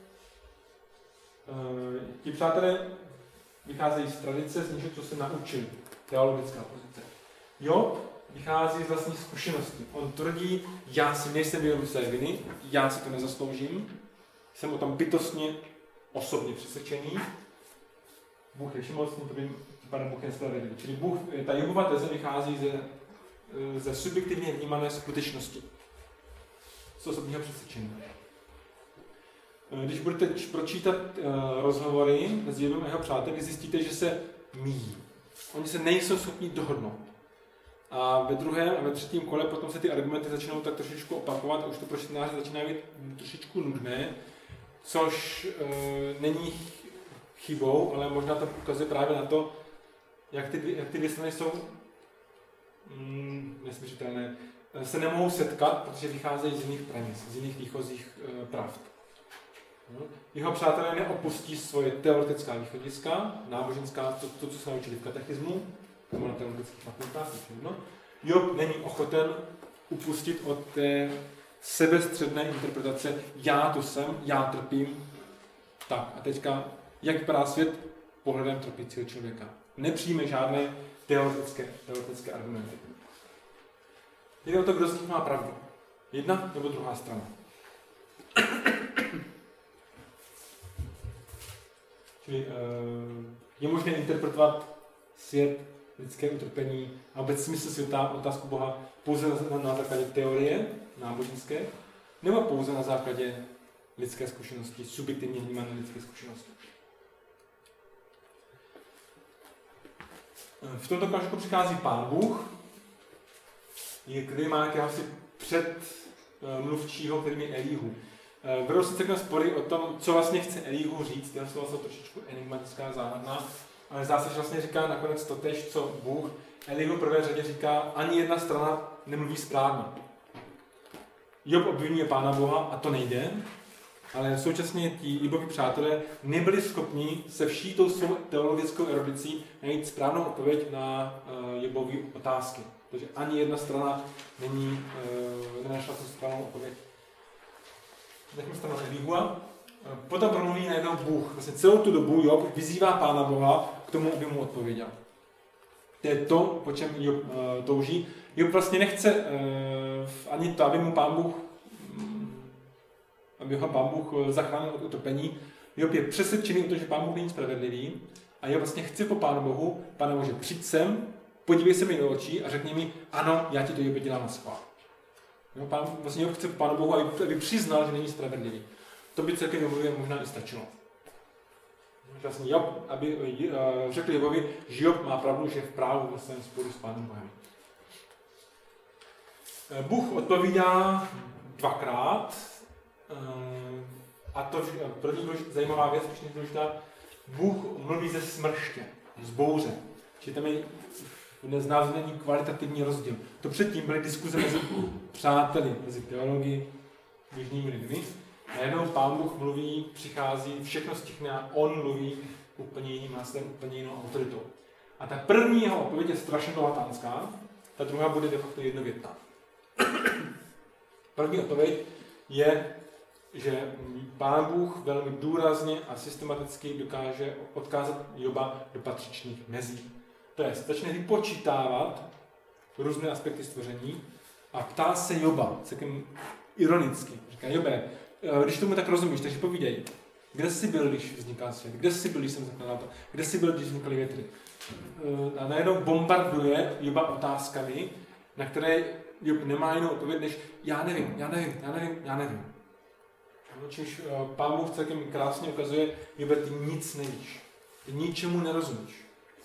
ti přátelé vycházejí z tradice, z něčeho, co se naučili, teologická pozice. Job vychází z vlastní zkušenosti. On tvrdí, já si nejsem vědom své viny, já si to nezasloužím, jsem o tom bytostně osobně přesvědčený. Bůh je všemocný, Pán Bůh je spravedlivý. Čili Bůh, ta Jobova teze vychází ze, ze subjektivně vnímané skutečnosti. Z osobního přesvědčení. Když budete pročítat rozhovory s Jobem a jeho přáteli, zjistíte, že se míjí. Oni se nejsou schopni dohodnout. A ve druhém a ve třetím kole potom se ty argumenty začnou tak trošičku opakovat a už to pro čtenáře začíná být trošičku nudné, což e, není chybou, ale možná to ukazuje právě na to, jak ty, jak ty dvě strany jsou mm, nesměřitelné. Se nemohou setkat, protože vycházejí z jiných premis, z jiných výchozích e, pravd. Jeho přátelé neopustí svoje teoretická východiska, náboženská, to, to co se naučili v katechismu, nebo na teologických fakultách, no. Job není ochoten upustit od té sebestředné interpretace já tu jsem, já trpím. Tak a teďka, jak vypadá svět pohledem trpícího člověka? Nepřijme žádné teoretické, teoretické argumenty. Jde o to, kdo z nich má pravdu. Jedna nebo druhá strana. Čili je možné interpretovat svět, lidské utrpení a vůbec smysl světa, otázku Boha pouze na, na základě teorie náboženské, nebo pouze na základě lidské zkušenosti, subjektivně vnímané lidské zkušenosti. V tomto okamžiku přichází Pán Bůh, který má jakéhosi předmluvčího, kterým je Elihu. Vedou se takové spory o tom, co vlastně chce Elihu říct, tyhle slova jsou trošičku enigmatická, záhadná, ale zdá se, že vlastně říká nakonec totéž, co Bůh. Elihu v prvé řadě říká, ani jedna strana nemluví správně. Job obvinuje Pána Boha a to nejde, ale současně ti Jobovi přátelé nebyli schopni se vší tou svou teologickou erudicí najít správnou odpověď na uh, Jobovy otázky. Takže ani jedna strana není, uh, nenašla tu správnou odpověď. Nechme stranu Elihua. Potom promluví najednou Bůh. Vlastně celou tu dobu Job vyzývá Pána Boha k tomu, aby mu odpověděl. To je to, po čem Job uh, touží. Job vlastně nechce uh, ani to, aby mu Pán Bůh um, aby ho Pán Bůh zachránil od utrpení. Job je přesvědčený o tom, že Pán Bůh není spravedlivý a Job vlastně chce po Pánu Bohu, Pane Bože, přijď sem podívej se mi do očí a řekni mi, ano, já ti to Jobe dělám na schvál. No, pán, vlastně Job chce Pánu Bohu, aby, aby přiznal, že není spravedlivý. To by celkem Jobovi možná i stačilo. Vlastně Job, aby uh, řekl Jobovi, že Job má pravdu, že je v právu ve svém sporu s Pánem Bohem. Bůh odpovídá dvakrát. Uh, a to první zajímavá věc, když důležitá, Bůh mluví ze smrště, z bouře. Čili tam je znázornění kvalitativní rozdíl. To předtím byly diskuze mezi přáteli, mezi teology, běžnými lidmi. Najednou Pán Bůh mluví, přichází, všechno stihne a on mluví úplně jiným hlasem, úplně jinou autoritou. A ta první jeho odpověď je strašně dolatánská, ta druhá bude de facto jednovětná. První odpověď je, že Pán Bůh velmi důrazně a systematicky dokáže odkázat Joba do patřičných mezí. To je, začne vypočítávat různé aspekty stvoření a ptá se Joba, celkem ironicky. Říká, Jobe, když tomu tak rozumíš, takže povídej, kde jsi byl, když vzniká svět, kde jsi byl, když jsem zakládal to, kde jsi byl, když vznikaly větry. A najednou bombarduje Joba otázkami, na které Job nemá jinou odpověď, než já nevím, já nevím, já nevím, já nevím. Čímž Pán Bůh celkem krásně ukazuje, Jobe, ty nic nevíš, ty ničemu nerozumíš.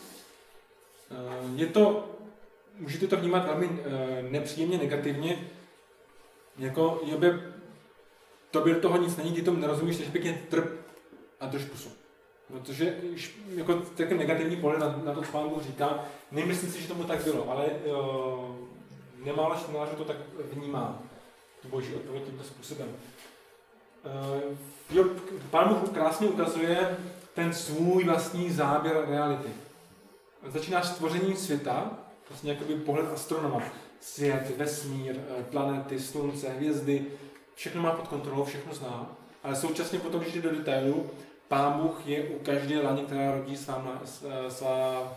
Je to, můžete to vnímat velmi nepříjemně, negativně, jako Jobe, tobě toho nic není, ty tomu nerozumíš, takže pěkně trp a drž pusu. Protože jako takový negativní pohled na, na to, co Pán Bůh říká, nemyslím si, že tomu tak bylo, ale uh, nemálo čtenářů to tak vnímá, tu boží odpověď tímto způsobem. Uh, jo, Pán Bůh krásně ukazuje ten svůj vlastní záběr reality. Začíná stvořením světa, vlastně jakoby pohled astronoma. Svět, vesmír, planety, slunce, hvězdy, všechno má pod kontrolou, všechno zná, ale současně potom, když jde do detailu, Pán Bůh je u každé laně, která rodí svá... svá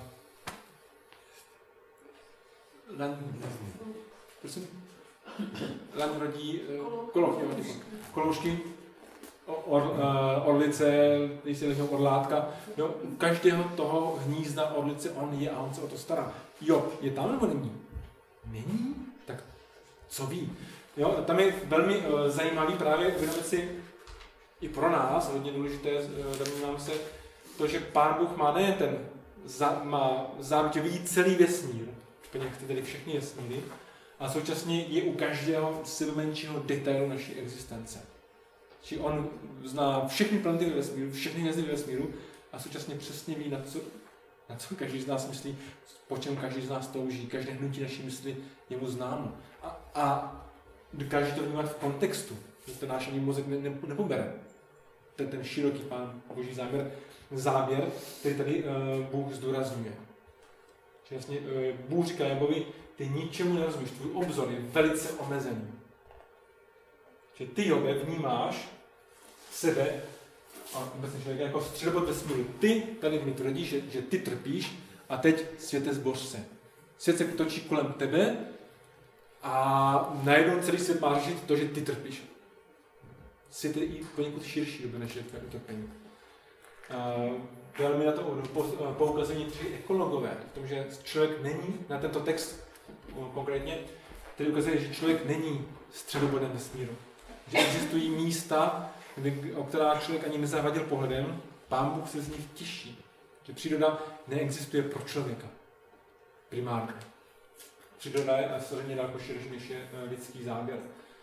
lan, prosím? Lan rodí kolo, koloušky, or, orlice, když se vezmou orlátka. No, u každého toho hnízda orlice on je a on se o to stará. Jo, je tam nebo není? Není? Tak co ví? Jo, tam je velmi uh, zajímavý právě uvědomit si i pro nás, hodně důležité, domnívám se, to, že Pán Bůh má ne ten, za, má záměr vidět celý vesmír, úplně chce tedy všechny vesmíry, a současně je u každého sebemenšího detailu naší existence. Či on zná všechny planety ve vesmíru, všechny hvězdy ve vesmíru a současně přesně ví, na co, na co každý z nás myslí, po čem každý z nás touží, každé hnutí naší mysli je mu známo. A, a dokáže to vnímat v kontextu, že ten náš mozek ne, ne, nepobere. Ten, ten široký Pán boží záměr, záměr, který tady uh, Bůh zdůrazňuje. Že vlastně uh, Bůh říká Jobovi, ty ničemu nerozumíš, tvůj obzor je velice omezený. Že ty, Jobe, vnímáš sebe a obecně člověk jako středobod vesmíru. Ty tady mi tvrdíš, že, že ty trpíš a teď světe zboř se. Svět se točí kolem tebe a najednou celý svět má řešit to, že ty trpíš. Svět je i poněkud širší doby, než je tvé utrpení. Velmi na to poukazují tři ekologové, v tom, že člověk není, na tento text konkrétně, který ukazuje, že člověk není středobodem vesmíru. Že existují místa, kde, o která člověk ani nezavadil pohledem, Pán Bůh se z nich těší. Že příroda neexistuje pro člověka. Primárně. Příroda je samozřejmě daleko širší, než je lidský záběr.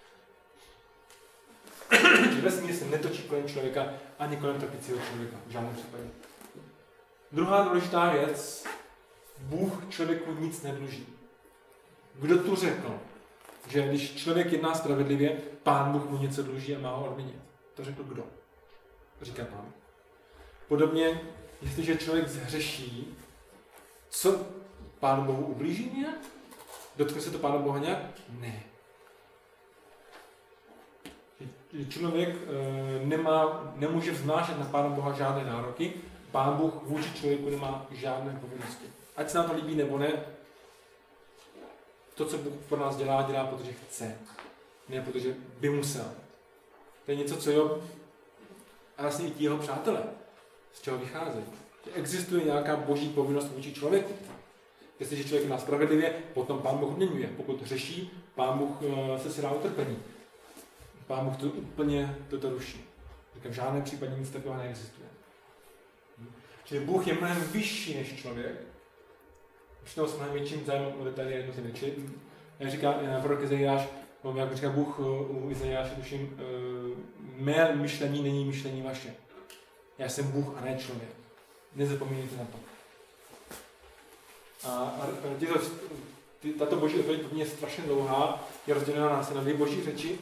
Že vesmír se netočí kolem člověka ani kolem trpícího člověka. V žádném případě. Druhá důležitá věc. Bůh člověku nic nedluží. Kdo tu řekl, že když člověk jedná spravedlivě, Pán Bůh mu něco dluží a má ho odměnit? To řekl kdo? Říká Pán. Podobně, jestliže člověk zhřeší, co Pánu Bohu ublíží nějak? Dotkne se to Pána Boha nějak? Ne. Člověk e, nemá, nemůže vznášet na Pána Boha žádné nároky, Pán Bůh vůči člověku nemá žádné povinnosti. Ať se nám to líbí nebo ne, to, co Bůh pro nás dělá, dělá, protože chce. Ne, protože by musel. To je něco, co jo, a vlastně i ti jeho přátelé, z čeho vycházejí. Že existuje nějaká boží povinnost vůči člověku. Jestliže člověk jedná spravedlivě, potom Pán Bůh odměňuje. Pokud řeší, Pán Bůh se si dá utrpení. Pán Bůh to úplně toto ruší. V žádném případě nic takového neexistuje. Čili Bůh je mnohem vyšší než člověk. Už toho s mnohem větším zájmem o detaily jedno si větší. Jak říká prorok Izajáš, jak říká Bůh u Izajáše, tuším, mé myšlení není myšlení vaše. Já jsem Bůh a ne člověk. Nezapomínejte na to. A, a tyto, ty, tato boží odpověď je strašně dlouhá, je rozdělená na, na dvě boží řeči.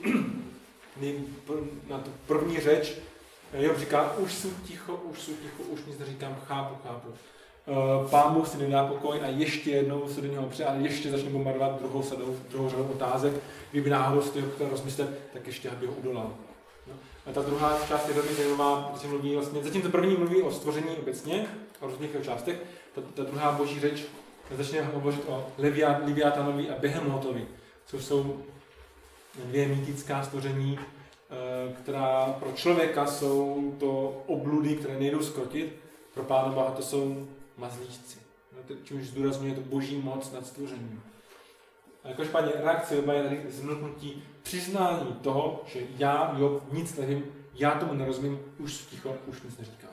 Na tu první řeč Job říká, už jsem ticho, už jsem ticho, už nic neříkám, chápu, chápu. Pán Bůh si nedá pokoj a ještě jednou se do něho pře, a ještě začne bombardovat druhou sadou, druhou řadou otázek. Kdyby náhodou si to chtěl rozmyslet, tak ještě aby ho udolal. A ta druhá část je velmi zajímavá, protože mluví vlastně, zatímco první mluví o stvoření obecně, o různých částech, ta, ta druhá boží řeč začne hovořit o Leviatanovi a Behemotovi, což jsou dvě mýtická stvoření, která pro člověka jsou to obludy, které nejdou zkrotit, pro Pána Boha to jsou mazlíčci. Čímž zdůrazňuje to boží moc nad stvořením. A každopádně reakce Joba je tady zmlknutí přiznání toho, že já, Job, nic nevím, já tomu nerozumím, už ticho, už nic neříkám.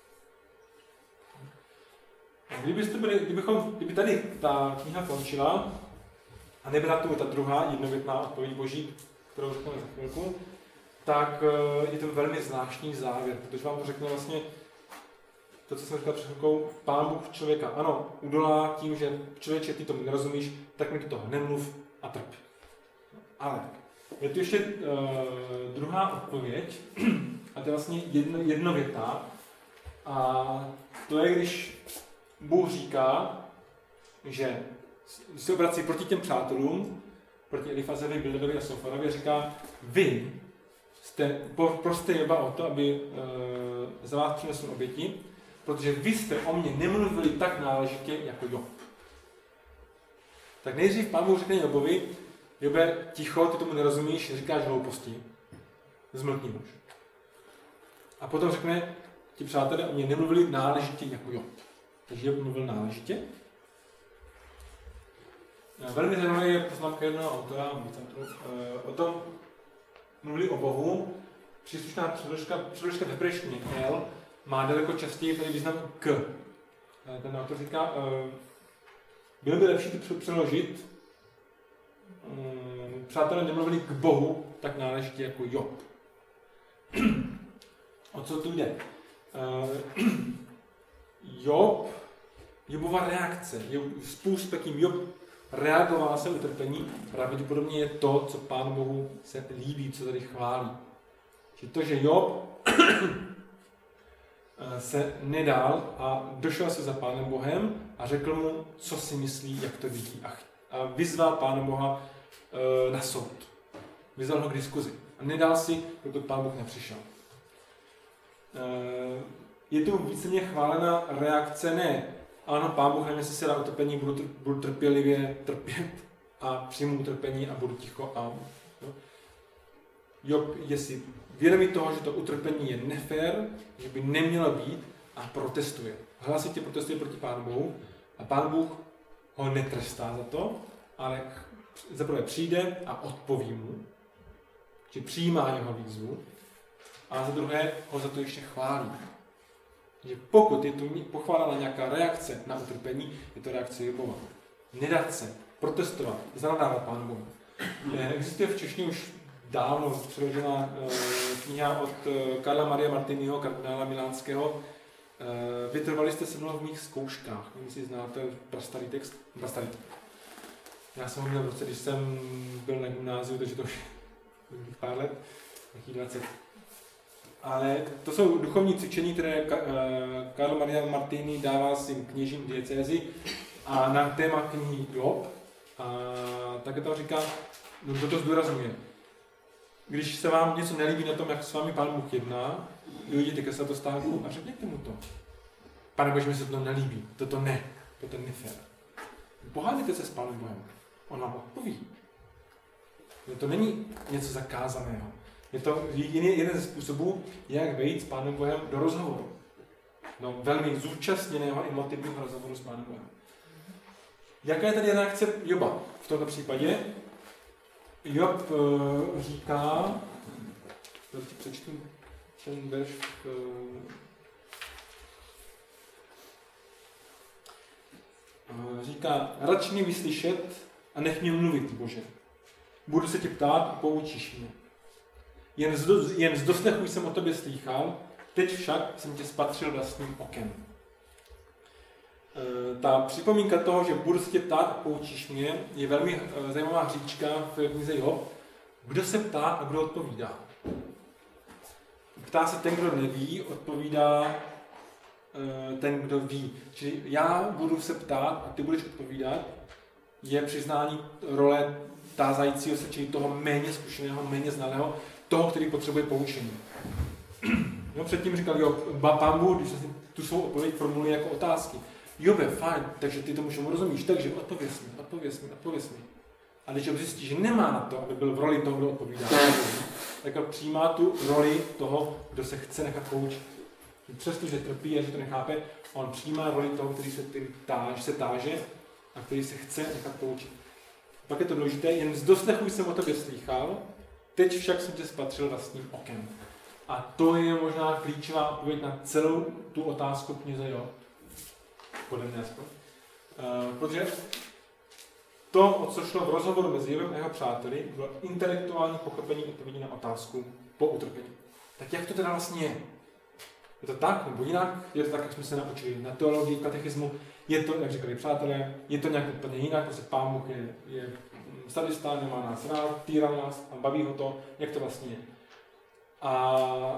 Kdybyste byli, kdybychom, kdyby tady ta kniha končila a nebyla tu ta druhá jednovětná odpověď boží, kterou řekneme za chvilku, tak je to velmi zvláštní závěr, protože vám to řekne vlastně to, co jsem říkal před chvilkou, Pán Bůh člověka, ano, udolá tím, že člověče, ty tomu nerozumíš, tak mi do toho nemluv a trp. Ale je tu ještě uh, druhá odpověď, a to je vlastně jedno, jednovětá, a to je, když Bůh říká, že se obrací proti těm přátelům, proti Elifazovi, Bildadovi a Sofarovi, a říká, vy jste, proste Joba o to, aby uh, za vás přinesl oběti, protože vy jste o mě nemluvili tak náležitě jako Job. Tak nejdřív Pán Bůh řekne Jobovi, Jobe, ticho, ty tomu nerozumíš, říkáš hlouposti, zmlkni už. A potom řekne, ti přátelé o mě nemluvili náležitě jako Job. Takže Job mluvil náležitě. Velmi zajímavé je poznámka jednoho autora, o tom mluvili o Bohu, příslušná předložka, předložka ve preštině El má daleko častěji tady význam k. Ten autor říká, bylo by lepší to přeložit, přátelé nemluvili k Bohu tak náležitě jako Job. O co tu jde? Job, Jobova reakce, způsob, jakým Job reagoval na své utrpení, pravděpodobně je to, co Pánu Bohu se líbí, co tady chválí. Že to, že Job se nedal a došel se za Pánem Bohem a řekl mu, co si myslí, jak to vidí. A vyzval Pána Boha na soud. Vyzval ho k diskuzi. A nedal si, protože Pán Bůh nepřišel. Je tu víceméně chválená reakce, ne. Ano, Pán Bůh na mě se dá utrpení, budu, tr- budu trpělivě trpět a přijmu utrpení a budu ticho. A, no. Job je si vědomý toho, že to utrpení je nefér, že by nemělo být a protestuje. Hlasitě protestuje proti Pánu Bohu a Pán Bůh ho netrestá za to, ale zaprvé přijde a odpoví mu, že přijímá jeho výzvu a za druhé ho za to ještě chválí. Že pokud je tu pochválená nějaká reakce na utrpení, je to reakce Jobova. Nedat se, protestovat, zanadávat Pánu Bohu. Existuje v češtině už dávno přeložená kniha od Karla Maria Martiniho, kardinála milánského. Vytrvali jste se mnou v mých zkouškách. Nevím, jestli znáte prastarý text. Prastarý. Já jsem ho měl v roce, když jsem byl na gymnáziu, takže to už pár let, nějaký dvacet. Ale to jsou duchovní cvičení, které Karl Maria Martini dává svým kněžím diecézi a na téma knihy Job. A také to říká, no to to zdůrazňuje. Když se vám něco nelíbí na tom, jak s vámi Pán Bůh jedná, dojděte ke svatostánku a řekněte mu to. Pane Bože, mi se to nelíbí, toto ne, toto je nefér. Pohádejte se s Pánem Bohem, on vám odpoví. To není něco zakázaného. Je to jiný, jeden ze způsobů, jak vejít s Pánem Bohem do rozhovoru. No, velmi zúčastněného emotivního rozhovoru s Pánem Bohem. Jaká je tady reakce Joba v tomto případě? Job uh, říká, teď ti přečtu ten verš, uh, říká, radši mě vyslyšet a nech mě mluvit, Bože. Budu se tě ptát a poučíš mě. Jen z, do, jen z doslechu jsem o tobě slýchal, teď však jsem tě spatřil vlastním okem. E, ta připomínka toho, že budu se tě ptát a poučíš mě, je velmi e, zajímavá hříčka v knize Job. Kdo se ptá a kdo odpovídá? Ptá se ten, kdo neví, odpovídá e, ten, kdo ví. Čili já budu se ptát a ty budeš odpovídat, je přiznání role tázajícího se, čili toho méně zkušeného, méně znalého, toho, který potřebuje poučení. No, předtím říkal, jo, Pán Bůh, když jsem tu svou odpověď formuluje jako otázky. Jobe, fajn, takže ty tomu všemu rozumíš, takže odpověz mi, odpověz mi, odpověz mi. A když Job zjistí, že nemá na to, aby byl v roli toho, kdo odpovídá, tak přijímá tu roli toho, kdo se chce nechat poučit. Přestože trpí a že to nechápe, on přijímá roli toho, který se, který táž, se táže a který se chce nechat poučit. Pak je to důležité, jen z doslechu jsem o tobě slýchal, teď však jsem tě spatřil vlastním okem. A to je možná klíčová odpověď na celou tu otázku knize Job. Podle mě aspoň. Uh, protože to, o co šlo v rozhovoru mezi Jobem a jeho přáteli, bylo intelektuální pochopení odpovědi na otázku po utrpení. Tak jak to teda vlastně je? Je to tak, nebo jinak? Je to tak, jak jsme se naučili na teologii, katechismu? Je to, jak říkali přátelé, je to nějak úplně jinak, protože Pán Bůh je, je sadista, nemá nás rád, týrá nás a baví ho to, jak to vlastně je. A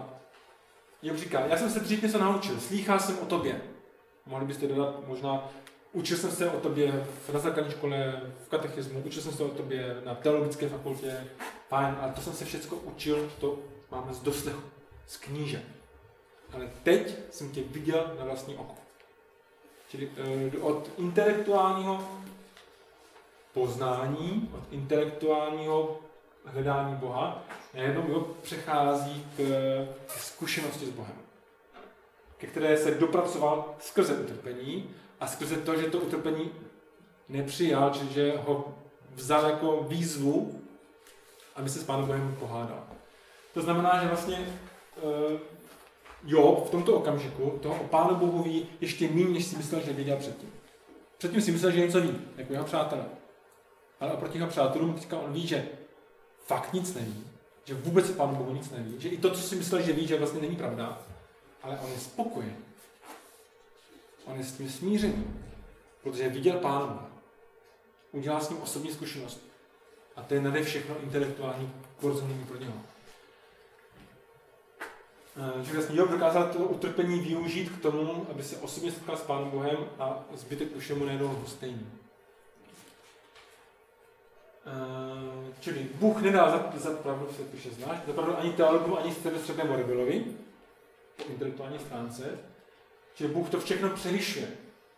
Job říká, já jsem se dřív něco naučil, slýchal jsem o tobě. Mohli byste dodat možná, učil jsem se o tobě na základní škole, v katechismu, učil jsem se o tobě na teologické fakultě, fajn, ale to jsem se všechno učil, to máme z doslechu, z kníže. Ale teď jsem tě viděl na vlastní oko. Čili od intelektuálního poznání, od intelektuálního hledání Boha, najednou přechází k, k zkušenosti s Bohem, ke které se dopracoval skrze utrpení a skrze to, že to utrpení nepřijal, či že ho vzal jako výzvu, aby se s Pánem Bohem pohádal. To znamená, že vlastně Job v tomto okamžiku toho o Pánu Bohu ví ještě méně, než si myslel, že věděl předtím. Předtím si myslel, že něco ví, jako jeho přátelé. Ale oproti jeho přátelům teďka on ví, že fakt nic neví, že vůbec o Pánu Bohu nic neví, že i to, co si myslel, že ví, že vlastně není pravda, ale on je spokojen. On je s tím smířený, protože viděl Pána Boha. Udělal s ním osobní zkušenost. A to je nade všechno intelektuální porozumění pro něho. Že vlastně Job dokázal to utrpení využít k tomu, aby se osobně setkal s Pánem Bohem a zbytek už mu nejednou lhostejný. Čili Bůh nedá za, za pravdu, se píše zvlášť, za pravdu ani teologům, ani středostřednému rebelovi, po intelektuální stránce. Čili Bůh to všechno převyšuje.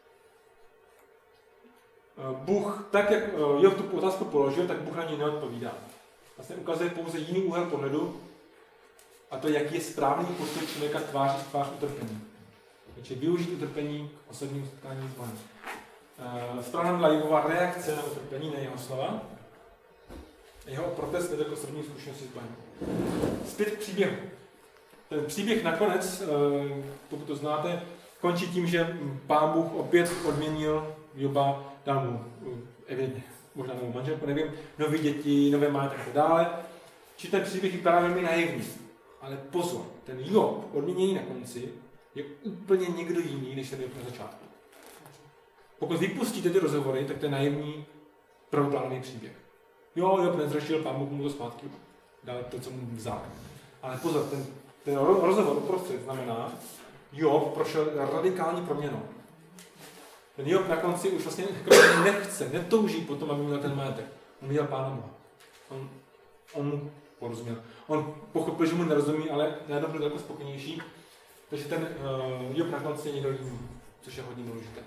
Bůh, tak jak Job tu otázku položil, tak Bůh na ní neodpovídá. Vlastně ukazuje pouze jiný úhel pohledu, a to, jaký je správný postoj člověka tváří v tvář utrpení. Takže využít utrpení k osobním setkání s Bohem. Správná byla Jobova reakce na utrpení, ne jeho slova. Jeho protest vedl k osobní zkušenosti s Bohem. Zpět k příběhu. Ten příběh nakonec, pokud to znáte, končí tím, že Pán Bůh opět odměnil Joba, dal mu evidentně, možná novou manželku, nevím, nové děti, nové majetky a tak dále. Či ten příběh vypadá velmi naivní. Ale pozor, ten Job, odměněný na konci, je úplně někdo jiný, než ten Job na začátku. Pokud vypustíte ty rozhovory, tak to je naivní, prvoplánovaný příběh. Jo, Job nezřešil, Pán Bůh mu to zpátky dal to, co mu vzal. Ale pozor, ten, ten rozhovor uprostřed znamená, Job prošel radikální proměnou. Ten Job na konci už vlastně nechce, netouží potom, aby měl ten majetek. On měl Pána Boha. On, on mu porozuměl. On pochopil, že mu nerozumí, ale najednou byl daleko spokojenější. Takže ten uh, Job na konci je někdo jiný, což je hodně důležité.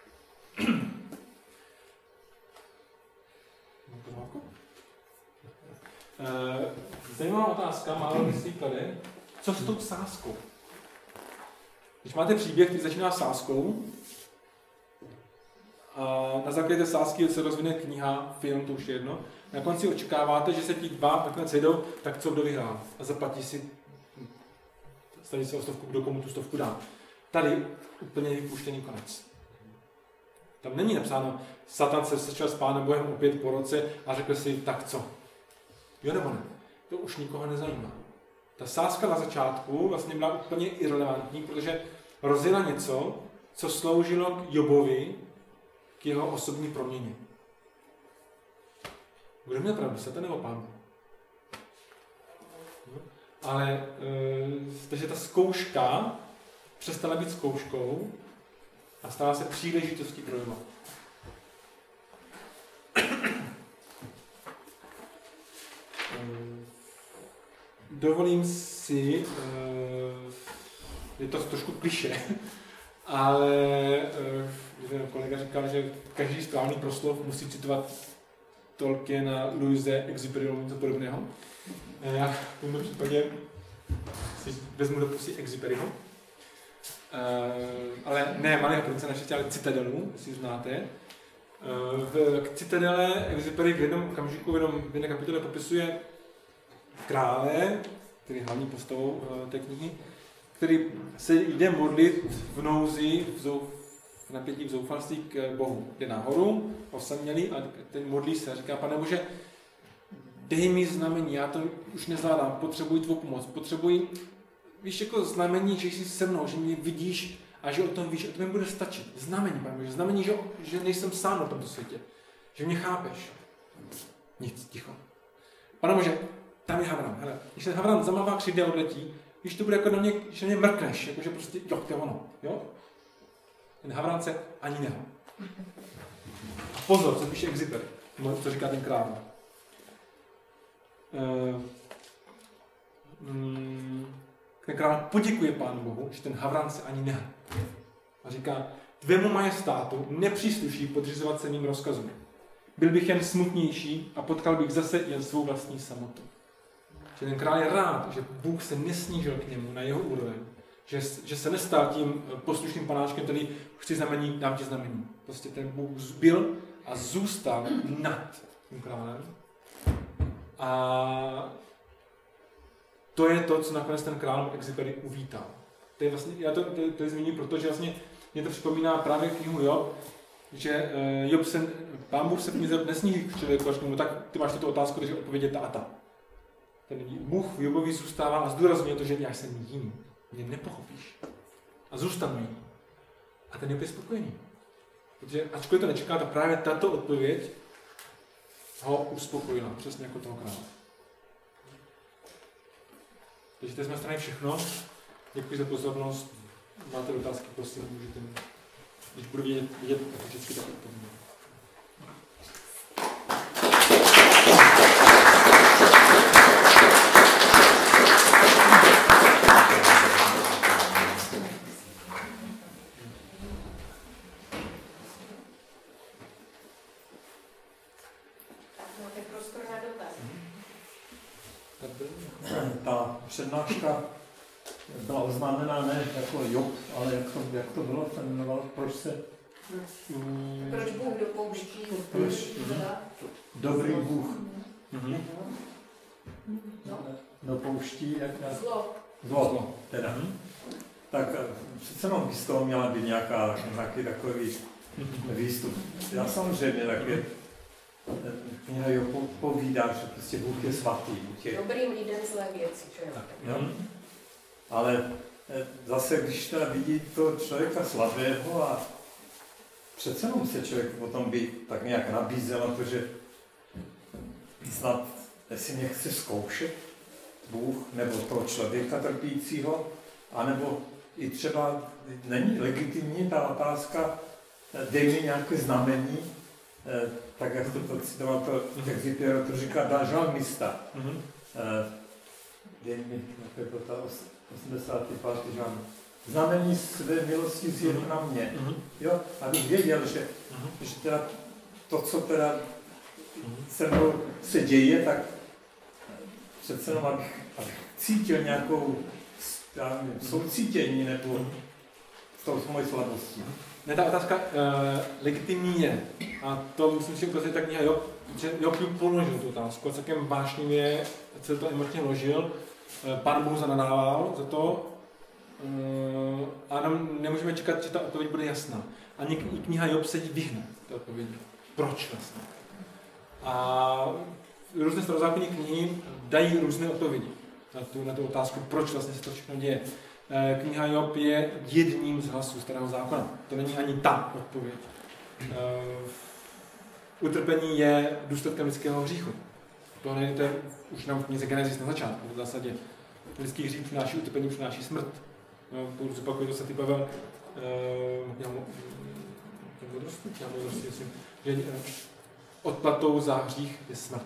Uh, zajímavá otázka, málo myslí klade. Co s tou sázkou? Když máte příběh, který začíná sázkou a na základě té sázky se rozvine kniha, film, to už je jedno. Na konci očekáváte, že se ti dva nakonec sejdou, tak co kdo vyhrál a zaplatí si, staví se o stovku, kdo komu tu stovku dá. Tady úplně vypuštěný konec. Tam není napsáno, Satan se sešel s Pánem Bohem opět po roce a řekl si, tak co? Jo nebo ne? To už nikoho nezajímá. Ta sázka na začátku vlastně byla úplně irelevantní, protože rozjela něco, co sloužilo k Jobovi, k jeho osobní proměně. Kdo měl pravdu, Satan nebo Pán? Ale, e, takže ta zkouška přestala být zkouškou a stala se příležitostí pro Joba. Dovolím si, je to trošku klišé, ale kolega říkal, že každý správný proslov musí citovat Tolkiena, Louise, Exupéryho něco podobného. Já v tomto případě si vezmu do pusy Exupéryho. Ale ne Malého prince naštěstí, ale Citadelu, jestli znáte. V Citadele Exupéry v jednom okamžiku, v, jednom, v jedné kapitole popisuje krále, který je hlavní postavou té knihy, který se jde modlit v nouzi, v, zouf, v napětí, v zoufalství k Bohu. Jde nahoru, osamělý a ten modlí se a říká, Pane Bože, dej mi znamení, já to už nezvládám, potřebuji tvou pomoc, potřebuji, víš, jako znamení, že jsi se mnou, že mě vidíš a že o tom víš, a to mi bude stačit. Znamení, Pane Bože, znamení, že, že nejsem sám na tomto světě, že mě chápeš. Nic, ticho. Pane Bože, tam je Havran, hele, když se Havran zamává křidě a odletí, když to bude jako na mě, že mě mrkneš, jakože prostě, jo, to je ono, jo? Ten Havran se ani nehal. A pozor, co píše Exupéry, co říká ten král. Uh, mm, ten král poděkuje Pánu Bohu, že ten Havran se ani nehal. A říká, tvému majestátu nepřísluší podřizovat se mým rozkazům. Byl bych jen smutnější a potkal bych zase jen svou vlastní samotu. Že ten král je rád, že Bůh se nesnížil k němu na jeho úroveň. Že, že se nestal tím poslušným panáčkem, který chci znamení, dám ti znamení. Prostě ten Bůh byl a zůstal nad tím králem. A to je to, co nakonec ten král Exupéry uvítal. To je vlastně, já to, to, to je zmíním, protože vlastně mě to připomíná právě knihu Job, že Job se, Pán Bůh se knize nesníží k člověku, až k tomu, tak ty máš tuto otázku, takže odpověď je ta a ta. Ten Bůh v Jobovi zůstává a zdůrazňuje to, že já jsem jiný. Mě nepochopíš. A zůstanu jiný. A ten Job je spokojený. Protože ačkoliv to nečeká, to právě tato odpověď ho uspokojila. Přesně jako toho krále. Takže to je z mé strany všechno. Děkuji za pozornost. Máte otázky, prosím, můžete. Když budu vidět, vidět tak vždycky tak odpovím. Ta přednáška byla oznámená ne jako Job, ale jak to, jak to bylo, ten jmenoval, proč se... Mm, proč Bůh dopouští? Proč? Dobrý Bůh. Mm-hmm. No. Dopouští, jak... jak Zlo. Zlo, Zlo. Teda. Mm-hmm. Tak přece jenom by z toho měla být nějaká, nějaký takový výstup. Já samozřejmě taky kniha Job povídá, že prostě Bůh je svatý. Bůh je... Dobrým lidem zlé věci, čo je? No. Ale zase, když teda vidí to člověka slabého a přece jenom se člověk potom by tak nějak nabízel na to, že snad, jestli mě chce zkoušet Bůh nebo toho člověka trpícího, anebo i třeba není legitimní ta otázka, dej mi nějaké znamení, tak jak to, to citoval, to, jak Zipěro to říká, dá žalmista. Mm-hmm. Dej mi, jak je to ta osmdesátá pátá žalm. Znamení své milosti zjev mm-hmm. na mě. Mm-hmm. Jo? Abych věděl, že, mm-hmm. že teda to, co teda mm-hmm. se mnou se děje, tak přece jenom, abych, abych cítil nějakou nevím, soucítění nebo v tou mojí slabostí. Ne, ta otázka uh, legitimní je. A to myslím si ukazuje tak kniha Job, že Job položil tu otázku a celkem vášnivě se to emočně ložil. Uh, Pán Bůh zanadával za to uh, a nám nemůžeme čekat, že ta odpověď bude jasná. Ani kniha Job se jí vyhne té odpovědi. Proč vlastně? A různé starozákonní knihy dají různé odpovědi na tu, na tu otázku, proč vlastně se to všechno děje. Kniha Job je jedním z hlasů Starého zákona. To není ani ta odpověď. Utrpení je důsledkem lidského hříchu. To je už nám v knize Genesis na začátku. V zásadě lidský hřích přináší utrpení, přináší smrt. Pokud zopakuju to svatý Pavel, že odplatou za hřích je smrt.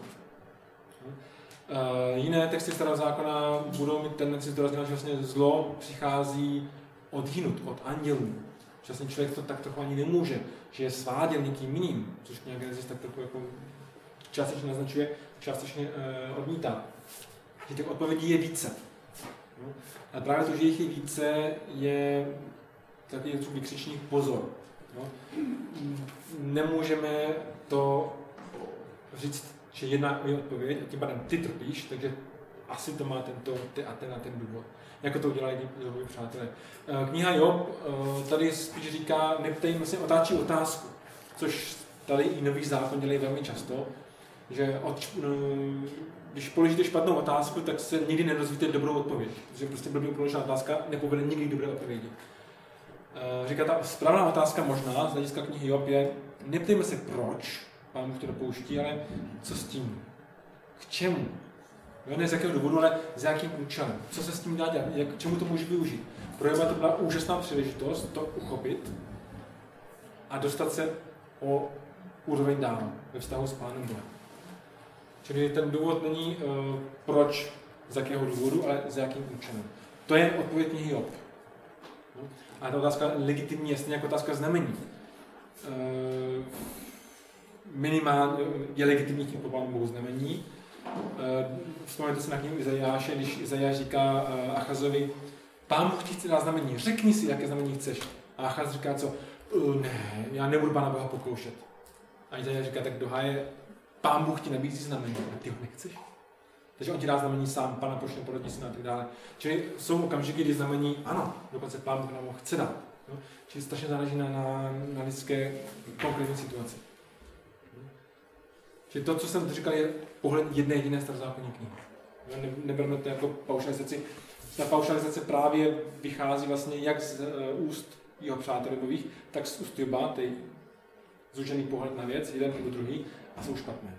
Uh, jiné texty Starého zákona budou mít tendenci zdůraznit, že vlastně zlo přichází odhinut, od andělů. Že vlastně člověk to tak trochu ani nemůže, že je sváděl někým jiným, což nějak Genesis tak trochu jako částečně naznačuje, částečně uh, odmítá. Že těch odpovědí je více. No? A právě to, že jich je více, je takový vykřičník pozor. No? Nemůžeme to říct, že jedna je odpověď a tím pádem ty trpíš, takže asi to má tento, ty a ten a ten důvod. Jako to udělají Jobovi přátelé. Kniha Job tady spíš říká, neptej, vlastně otáčí otázku, což tady i Nový zákon dělají velmi často, že od, když položíte špatnou otázku, tak se nikdy nedozvíte dobrou odpověď. Protože prostě blbě položená otázka nepovede nikdy k dobré odpovědi. Říká, ta správná otázka možná z hlediska knihy Job je, neptejme se proč, Pán Bůh to dopouští, ale co s tím? K čemu? Jo, ne z jakého důvodu, ale s jakým účelem? Co se s tím dá dělat? Jak, čemu to může využít? Pro Joba to byla úžasná příležitost to uchopit a dostat se o úroveň dál ve vztahu s Pánem Bohem. Čili ten důvod není uh, proč, z jakého důvodu, ale s jakým účelem. To je odpověď knihy Job. No? A ta otázka legitimní je stejně jako otázka znamení. Uh, minimálně je legitimní tím po Pánu Bohu znamení. Vzpomeňte se na knihu Izajáše, když Izajáš říká Achazovi, Pán Bůh ti chce dát znamení, řekni si, jaké znamení chceš. A Achaz říká co? Ne, já nebudu Pána Boha pokoušet. A Izajáš říká, tak do háje, Pán Bůh ti nabízí znamení, a ty ho nechceš. Takže on ti dá znamení sám, Pana pošle, porodí syna a tak dále. Čili jsou okamžiky, kdy znamení, ano, dokonce Pán Bůh nám ho chce dát. No? Čili strašně záleží na, na, na lidské konkrétní situaci. Čili to, co jsem říkal, je pohled jedné jediné starozákonní knihy. Ne, neberme to jako paušalizaci. Ta paušalizace právě vychází vlastně jak z uh, úst jeho přátel Jobových, tak z úst Joba, tedy zúžený pohled na věc, jeden nebo druhý, a jsou špatné.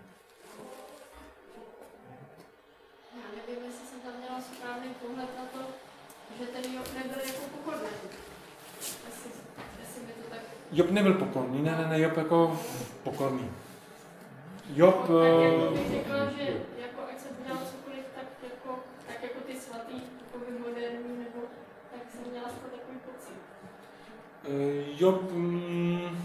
Já nevím, jestli jsem tam měla správný pohled na to, že ten Job nebyl jako pokorný. Jestli, jestli by to tak... Job nebyl pokorný, ne, ne, ne, Job jako pokorný. Job... Tak jako bych řekla, že jako, ať jsem dělal cokoliv, tak jako, tak jako ty svatý, jako by moderní, nebo tak jsem měla z toho takový pocit. Uh, Job... Mm,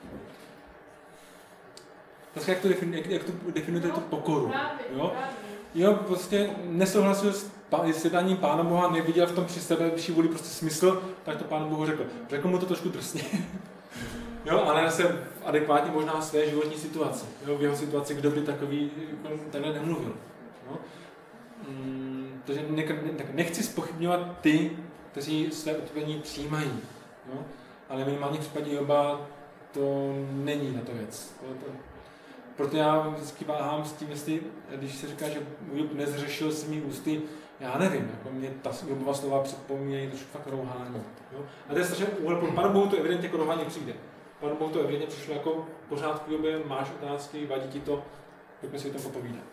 tak jak to definujete, jak, jak to definujete no, tu pokoru? Právě, jo? právě. Job prostě nesouhlasil s, s jednáním Pána Boha, neviděl v tom při sebe vyšší vůli prostě smysl, tak to Pánu Bohu řekl. Řekl mu to trošku drsně. Jo, ale se adekvátně možná své životní situaci. Jo, v jeho situaci, kdo by takový takhle nemluvil. Jo? Mm, takže ne, ne, nechci zpochybňovat ty, kteří své odpovědní přijímají. Jo? Ale minimálně v případě Joba to není na to věc. Jo? To, proto já vždycky váhám s tím, jestli, když se říká, že Job nezřešil svými ústy, já nevím, jako mě ta Jobova slova připomínají trošku fakt rouhání. Jo? A to je strašně úhel, pro Pánu Bohu to evidentně jako rouhání přijde. Pánu Bohu to evidentně přišlo jako pořádku, Jobě, máš otázky, vadí ti to, pojďme si o tom popovídat.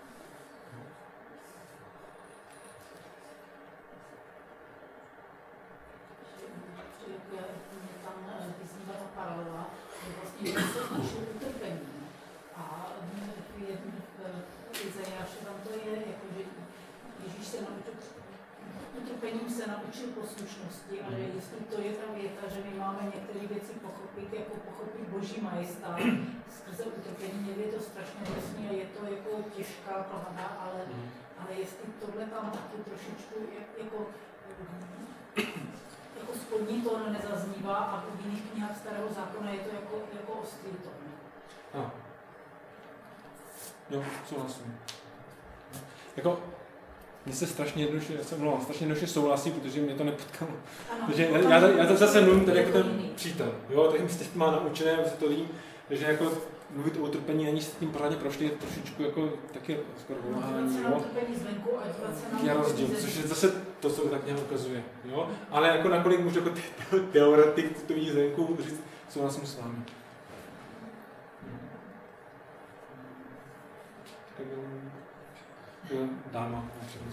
Tam vyznívá ta paralela, že vlastně se našlo utrpení. A v Izajáši tam to je, jako že Ježíš se naučil, utrpením se naučil poslušnosti, ale jestli to je ta věta, že my máme některé věci pochopit, jako pochopit Boží majestát skrze utrpení, je to strašně vlastně, je to jako těžká pravda, ale, ale jestli tohle tam taky trošičku jako jako spodní tón nezaznívá a v jiných knihách Starého zákona je to jako, jako ostrý tón. No. Jo, souhlasím. Jako, mně se strašně jednoduše, já jsem mluvil, strašně jednoduše souhlasí, protože mě to nepotkalo. Takže já, já, já to zase mluvím tady jako ten přítel, jo, tak mě teď má naučené, aby se to vím, že jako mluvit o utrpení, ani s tím pořádně prošli, je trošičku jako taky skoro volání, jo. Je rozdíl, což je zase to, co tak nějak ukazuje, jo. Ale jako nakolik můžu jako teoretik to vidí zvenku říct, souhlasím s vámi. Tak dáma,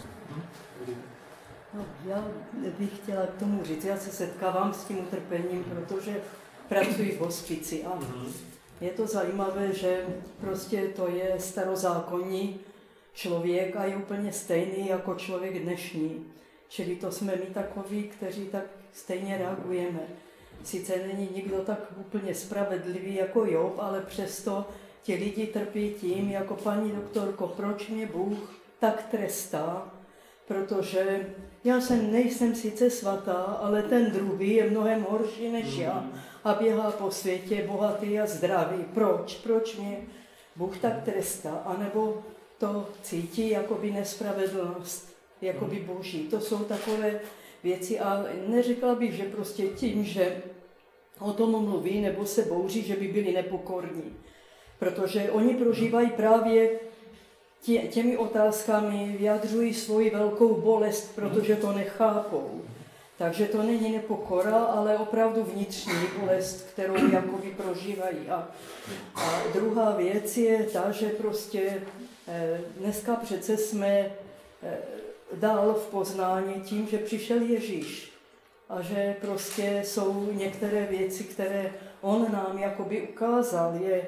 no, já bych chtěla k tomu říct, já se setkávám s tím utrpením, protože pracuji v hospici a je to zajímavé, že prostě to je starozákonní člověk a je úplně stejný jako člověk dnešní. Čili to jsme my takoví, kteří tak stejně reagujeme. Sice není nikdo tak úplně spravedlivý jako Job, ale přesto ti lidi trpí tím, jako paní doktorko, proč mě Bůh tak trestá, protože já jsem, nejsem sice svatá, ale ten druhý je mnohem horší než já a běhá po světě bohatý a zdravý. Proč? Proč mě Bůh tak trestá? A nebo to cítí jakoby nespravedlnost, jakoby boží. To jsou takové věci a neřekla bych, že prostě tím, že o tom mluví nebo se bouří, že by byli nepokorní. Protože oni prožívají právě tě, těmi otázkami, vyjadřují svoji velkou bolest, protože to nechápou. Takže to není nepokora, ale opravdu vnitřní bolest, kterou jakoby prožívají. A, a druhá věc je ta, že prostě eh, dneska přece jsme eh, dál v poznání tím, že přišel Ježíš. A že prostě jsou některé věci, které on nám jakoby ukázal. Je,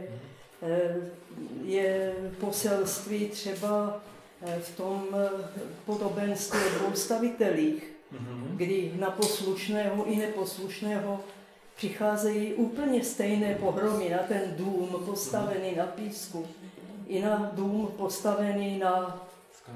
je poselství třeba v tom podobenství o dvou stavitelích, kdy na poslušného i neposlušného přicházejí úplně stejné pohromy na ten dům postavený na písku i na dům postavený na,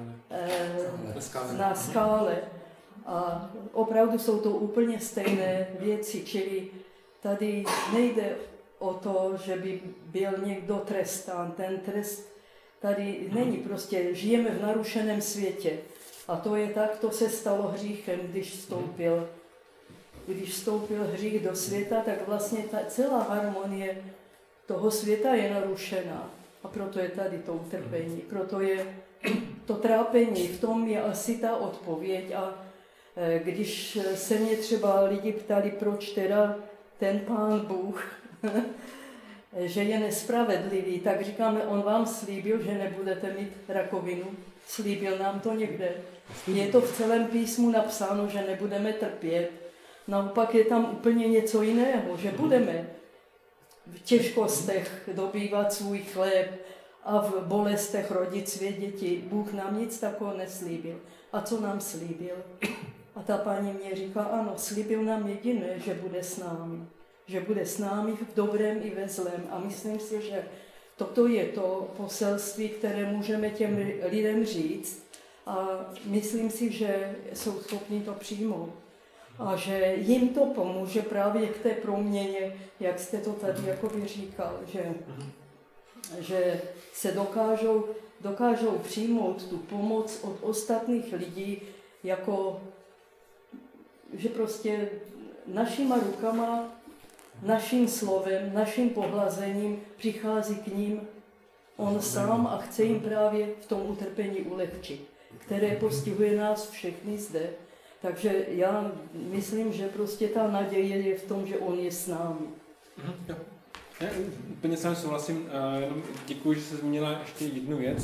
na skále. A opravdu jsou to úplně stejné věci, čili tady nejde o to, že by byl někdo trestán. Ten trest tady není, prostě žijeme v narušeném světě. A to je tak, to se stalo hříchem, když vstoupil. Když vstoupil hřích do světa, tak vlastně ta celá harmonie toho světa je narušená. A proto je tady to utrpení, proto je to trápení. V tom je asi ta odpověď. A když se mě třeba lidi ptali, proč teda ten Pán Bůh, že je nespravedlivý, tak říkáme, on vám slíbil, že nebudete mít rakovinu. Slíbil nám to někde. Je to v celém písmu napsáno, že nebudeme trpět. Naopak je tam úplně něco jiného, že budeme v těžkostech dobývat svůj chléb a v bolestech rodit své děti. Bůh nám nic takového neslíbil. A co nám slíbil? A ta paní mě říká, ano, slíbil nám jediné, že bude s námi. Že bude s námi v dobrém i ve zlém. A myslím si, že toto je to poselství, které můžeme těm lidem říct. A myslím si, že jsou schopni to přijmout. A že jim to pomůže právě k té proměně, jak jste to tady jakoby říkal, že, že se dokážou, dokážou přijmout tu pomoc od ostatních lidí, jako že prostě našima rukama, naším slovem, naším pohlazením přichází k ním on sám a chce jim právě v tom utrpení ulehčit, které postihuje nás všechny zde. Takže já myslím, že prostě ta naděje je v tom, že on je s námi. Jo. Já úplně s vámi souhlasím, jenom děkuji, že jste zmínila ještě jednu věc.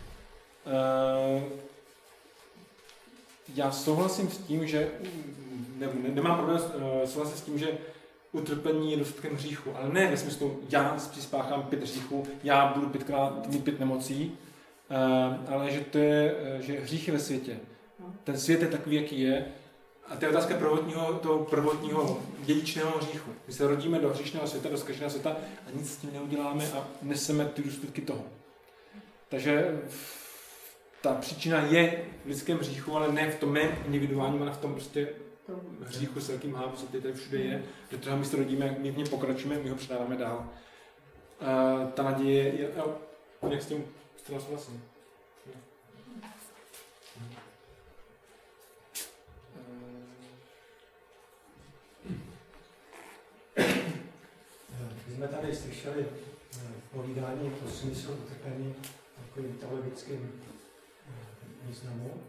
Já souhlasím s tím, že ne, nemám problém souhlasit s tím, že utrpení je důsledkem hříchu, ale ne ve smyslu, já přispáchám pět hříchů, já budu pětkrát mít pět nemocí, ale že to je, že hřích je ve světě. Ten svět je takový, jaký je, a to je otázka prvotního, toho prvotního dědičného hříchu. My se rodíme do hříšného světa, do zkaženého světa a nic s tím neuděláme a neseme ty důsledky toho. Takže ta příčina je v lidském hříchu, ale ne v tom mém individuálním, ale v tom prostě hříchu s velkým H, co tady všude je, že třeba my se rodíme, my v něm pokračujeme, my ho předáváme dál. Uh, ta naděje je, jo, jak s tím zcela souhlasím. My jsme tady slyšeli povídání o smyslu utrpení takovým teologickým významu.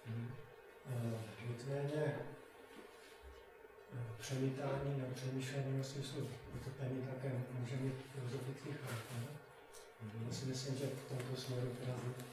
Nicméně přemítání nebo přemýšlení o smyslu utrpení také může mít filozofický charakter. Já si myslím, že v tomto směru teda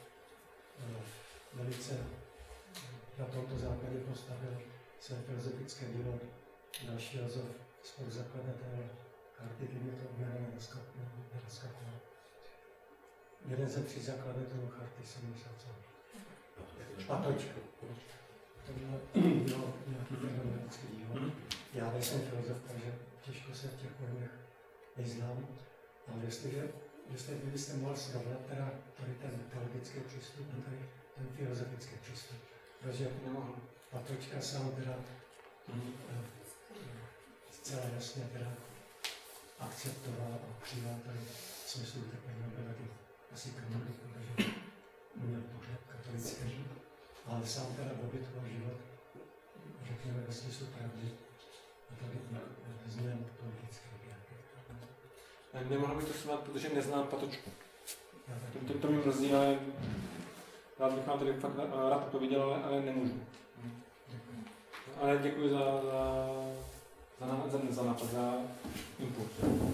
velice na tomto základě postavil své filozofické dílo další filozof, spoluzakladatel Charty, který to jméno nedoskakoval. Jeden ze tří zakladatelů Charty jsem myslel, co? Patočka. To bylo, bylo nějaký fenomenický dílo. Já nejsem filozof, takže těžko se v těch pojmech neznám. Ale jestliže, jestli byste mohl srovnat teda tady ten teologický přístup a tady ten filozofický přístup. Protože Patočka sám teda mm. zcela jasně teda akceptoval a přijal tady smysl utrpení, byl taky asi katolik, protože měl pohled katolický, ale sám teda obětoval život, řekněme ve smyslu pravdy, a tady změn politický. Nemohl bych to srovnat, protože neznám Patočku. To, to, to mě mrzí, ale rád bych vám tady fakt rád odpověděl, ale, ale nemůžu. Ale děkuji za, za, za, za, za nápad, za impuls.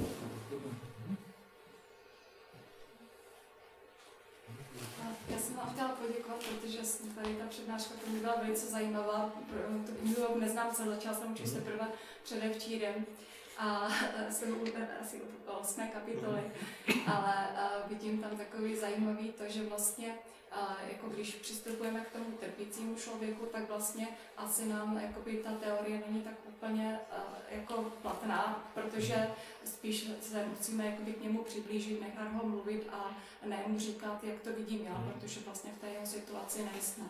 Já jsem vám chtěla poděkovat, protože tady ta přednáška to byla velice zajímavá. To neznám celé čas, jsem učil se prvé předevčírem. A jsem asi o osmé kapitoly, ale vidím tam takový zajímavý to, že vlastně jako když přistupujeme k tomu trpícímu člověku, tak vlastně asi nám jakoby ta teorie není tak úplně jako platná, protože spíš se musíme jakoby k němu přiblížit, nechat ho mluvit a ne mu říkat, jak to vidím já, protože vlastně v té jeho situaci nejsme.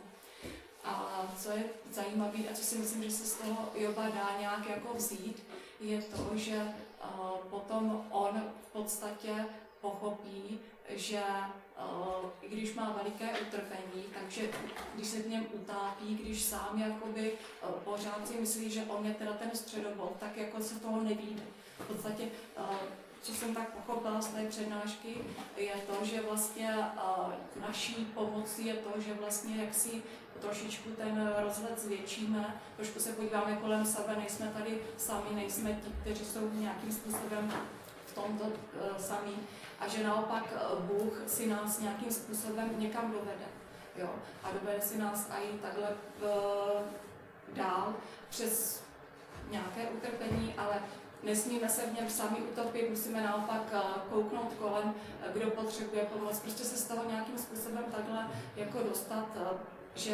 A co je zajímavé a co si myslím, že se z toho Joba dá nějak jako vzít, je to, že uh, potom on v podstatě pochopí, že uh, i když má veliké utrpení, takže když se v něm utápí, když sám jakoby uh, pořád si myslí, že on je teda ten středobod, tak jako se toho nevíde. V podstatě, uh, co jsem tak pochopila z té přednášky, je to, že vlastně uh, naší pomocí je to, že vlastně jak si trošičku ten rozhled zvětšíme, trošku se podíváme kolem sebe, nejsme tady sami, nejsme ti, kteří jsou nějakým způsobem v tomto uh, sami a že naopak uh, Bůh si nás nějakým způsobem někam dovede. Jo? A dovede si nás i takhle uh, dál přes nějaké utrpení, ale nesmíme se v něm sami utopit, musíme naopak uh, kouknout kolem, uh, kdo potřebuje pomoc, prostě se z toho nějakým způsobem takhle jako dostat, uh, že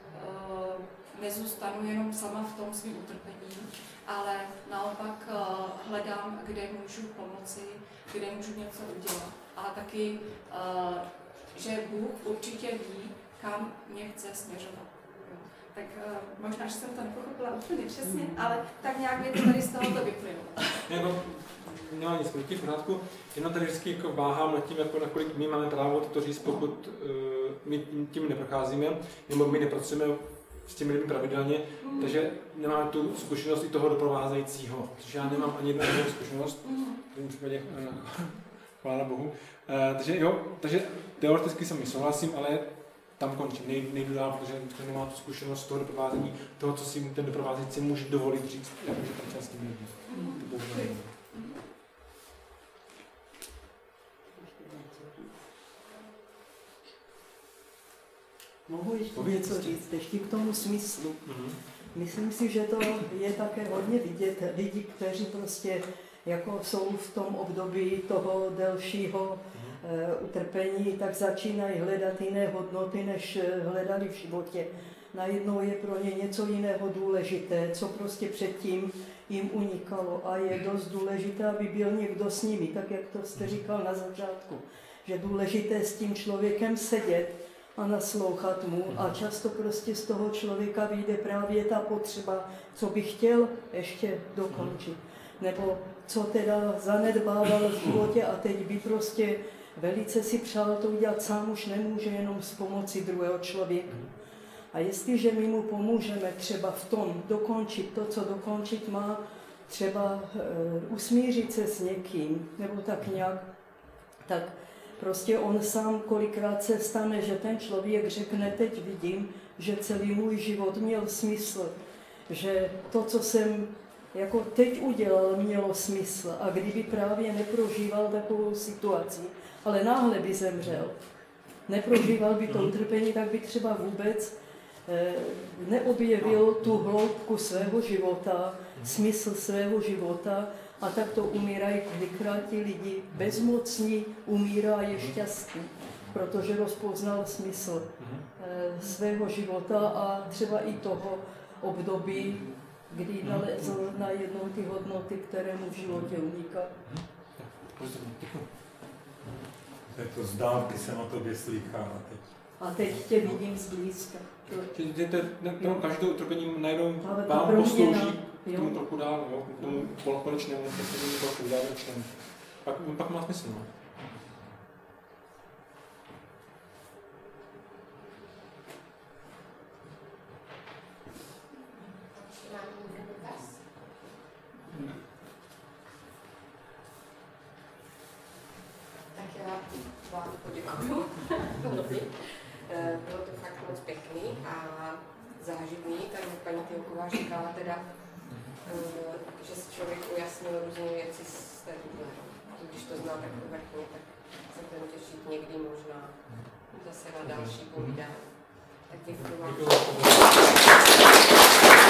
uh, nezůstanu jenom sama v tom svým utrpení, ale naopak uh, hledám, kde můžu pomoci, kde můžu něco udělat. A taky, uh, že Bůh určitě ví, kam mě chce směřovat. Tak uh, možná, že jsem to nepochopila úplně přesně, ale tak nějak mě to tady z tohoto vyplynulo. Jako, nemá nic proti, v pořádku. Jenom tady vždycky jako váhám nad tím, jako nakolik my máme právo to říct, pokud uh, my tím neprocházíme, nebo my nepracujeme s těmi lidmi pravidelně, mm. takže nemáme tu zkušenost i toho doprovázejícího, což já nemám ani jednu jinou zkušenost, mm. v tom případě uh, chvála Bohu. Uh, takže jo, takže teoreticky se mi souhlasím, ale tam končím, nej, nejdu dál, protože nemám tu zkušenost toho doprovázení, toho, co si ten doprovázející může dovolit říct, jakože tam částí lidí. Mm. Mohu ještě něco říct, ještě k tomu smyslu. Mm-hmm. Myslím si, že to je také hodně vidět. Lidi, kteří prostě jako jsou v tom období toho delšího uh, utrpení, tak začínají hledat jiné hodnoty, než hledali v životě. Najednou je pro ně něco jiného důležité, co prostě předtím jim unikalo. A je dost důležité, aby byl někdo s nimi, tak jak to jste říkal na začátku. Že důležité s tím člověkem sedět, a naslouchat mu a často prostě z toho člověka vyjde právě ta potřeba, co by chtěl ještě dokončit. Nebo co teda zanedbával v životě a teď by prostě velice si přál to udělat sám, už nemůže jenom s pomocí druhého člověka. A jestliže my mu pomůžeme třeba v tom dokončit to, co dokončit má, třeba e, usmířit se s někým, nebo tak nějak, tak prostě on sám kolikrát se stane, že ten člověk řekne, teď vidím, že celý můj život měl smysl, že to, co jsem jako teď udělal, mělo smysl. A kdyby právě neprožíval takovou situaci, ale náhle by zemřel, neprožíval by to utrpení, tak by třeba vůbec eh, neobjevil tu hloubku svého života, smysl svého života, a tak to umírají kolikrát ti lidi bezmocní, umírá a je šťastný, protože rozpoznal smysl eh, svého života a třeba i toho období, kdy nalezl najednou ty hodnoty, které mu v životě uniká. To je to z dálky se na tobě slýchá. A teď tě vidím zblízka. Každé utrpení najednou Ale ta vám proměna, poslouží k jo. tomu trochu dál, jo, k tomu konečnému, k tomu trochu závěrečnému. Pak, pak má smysl. No. Tak já vám poděkuju. Bylo to fakt moc pěkný a záživný. Tady paní Týlková říkala teda, že si člověk ujasnil různé věci z té Bible. Když to zná tak povrchně, tak se budeme těšit někdy možná zase na další povídání. Tak děkuji vám.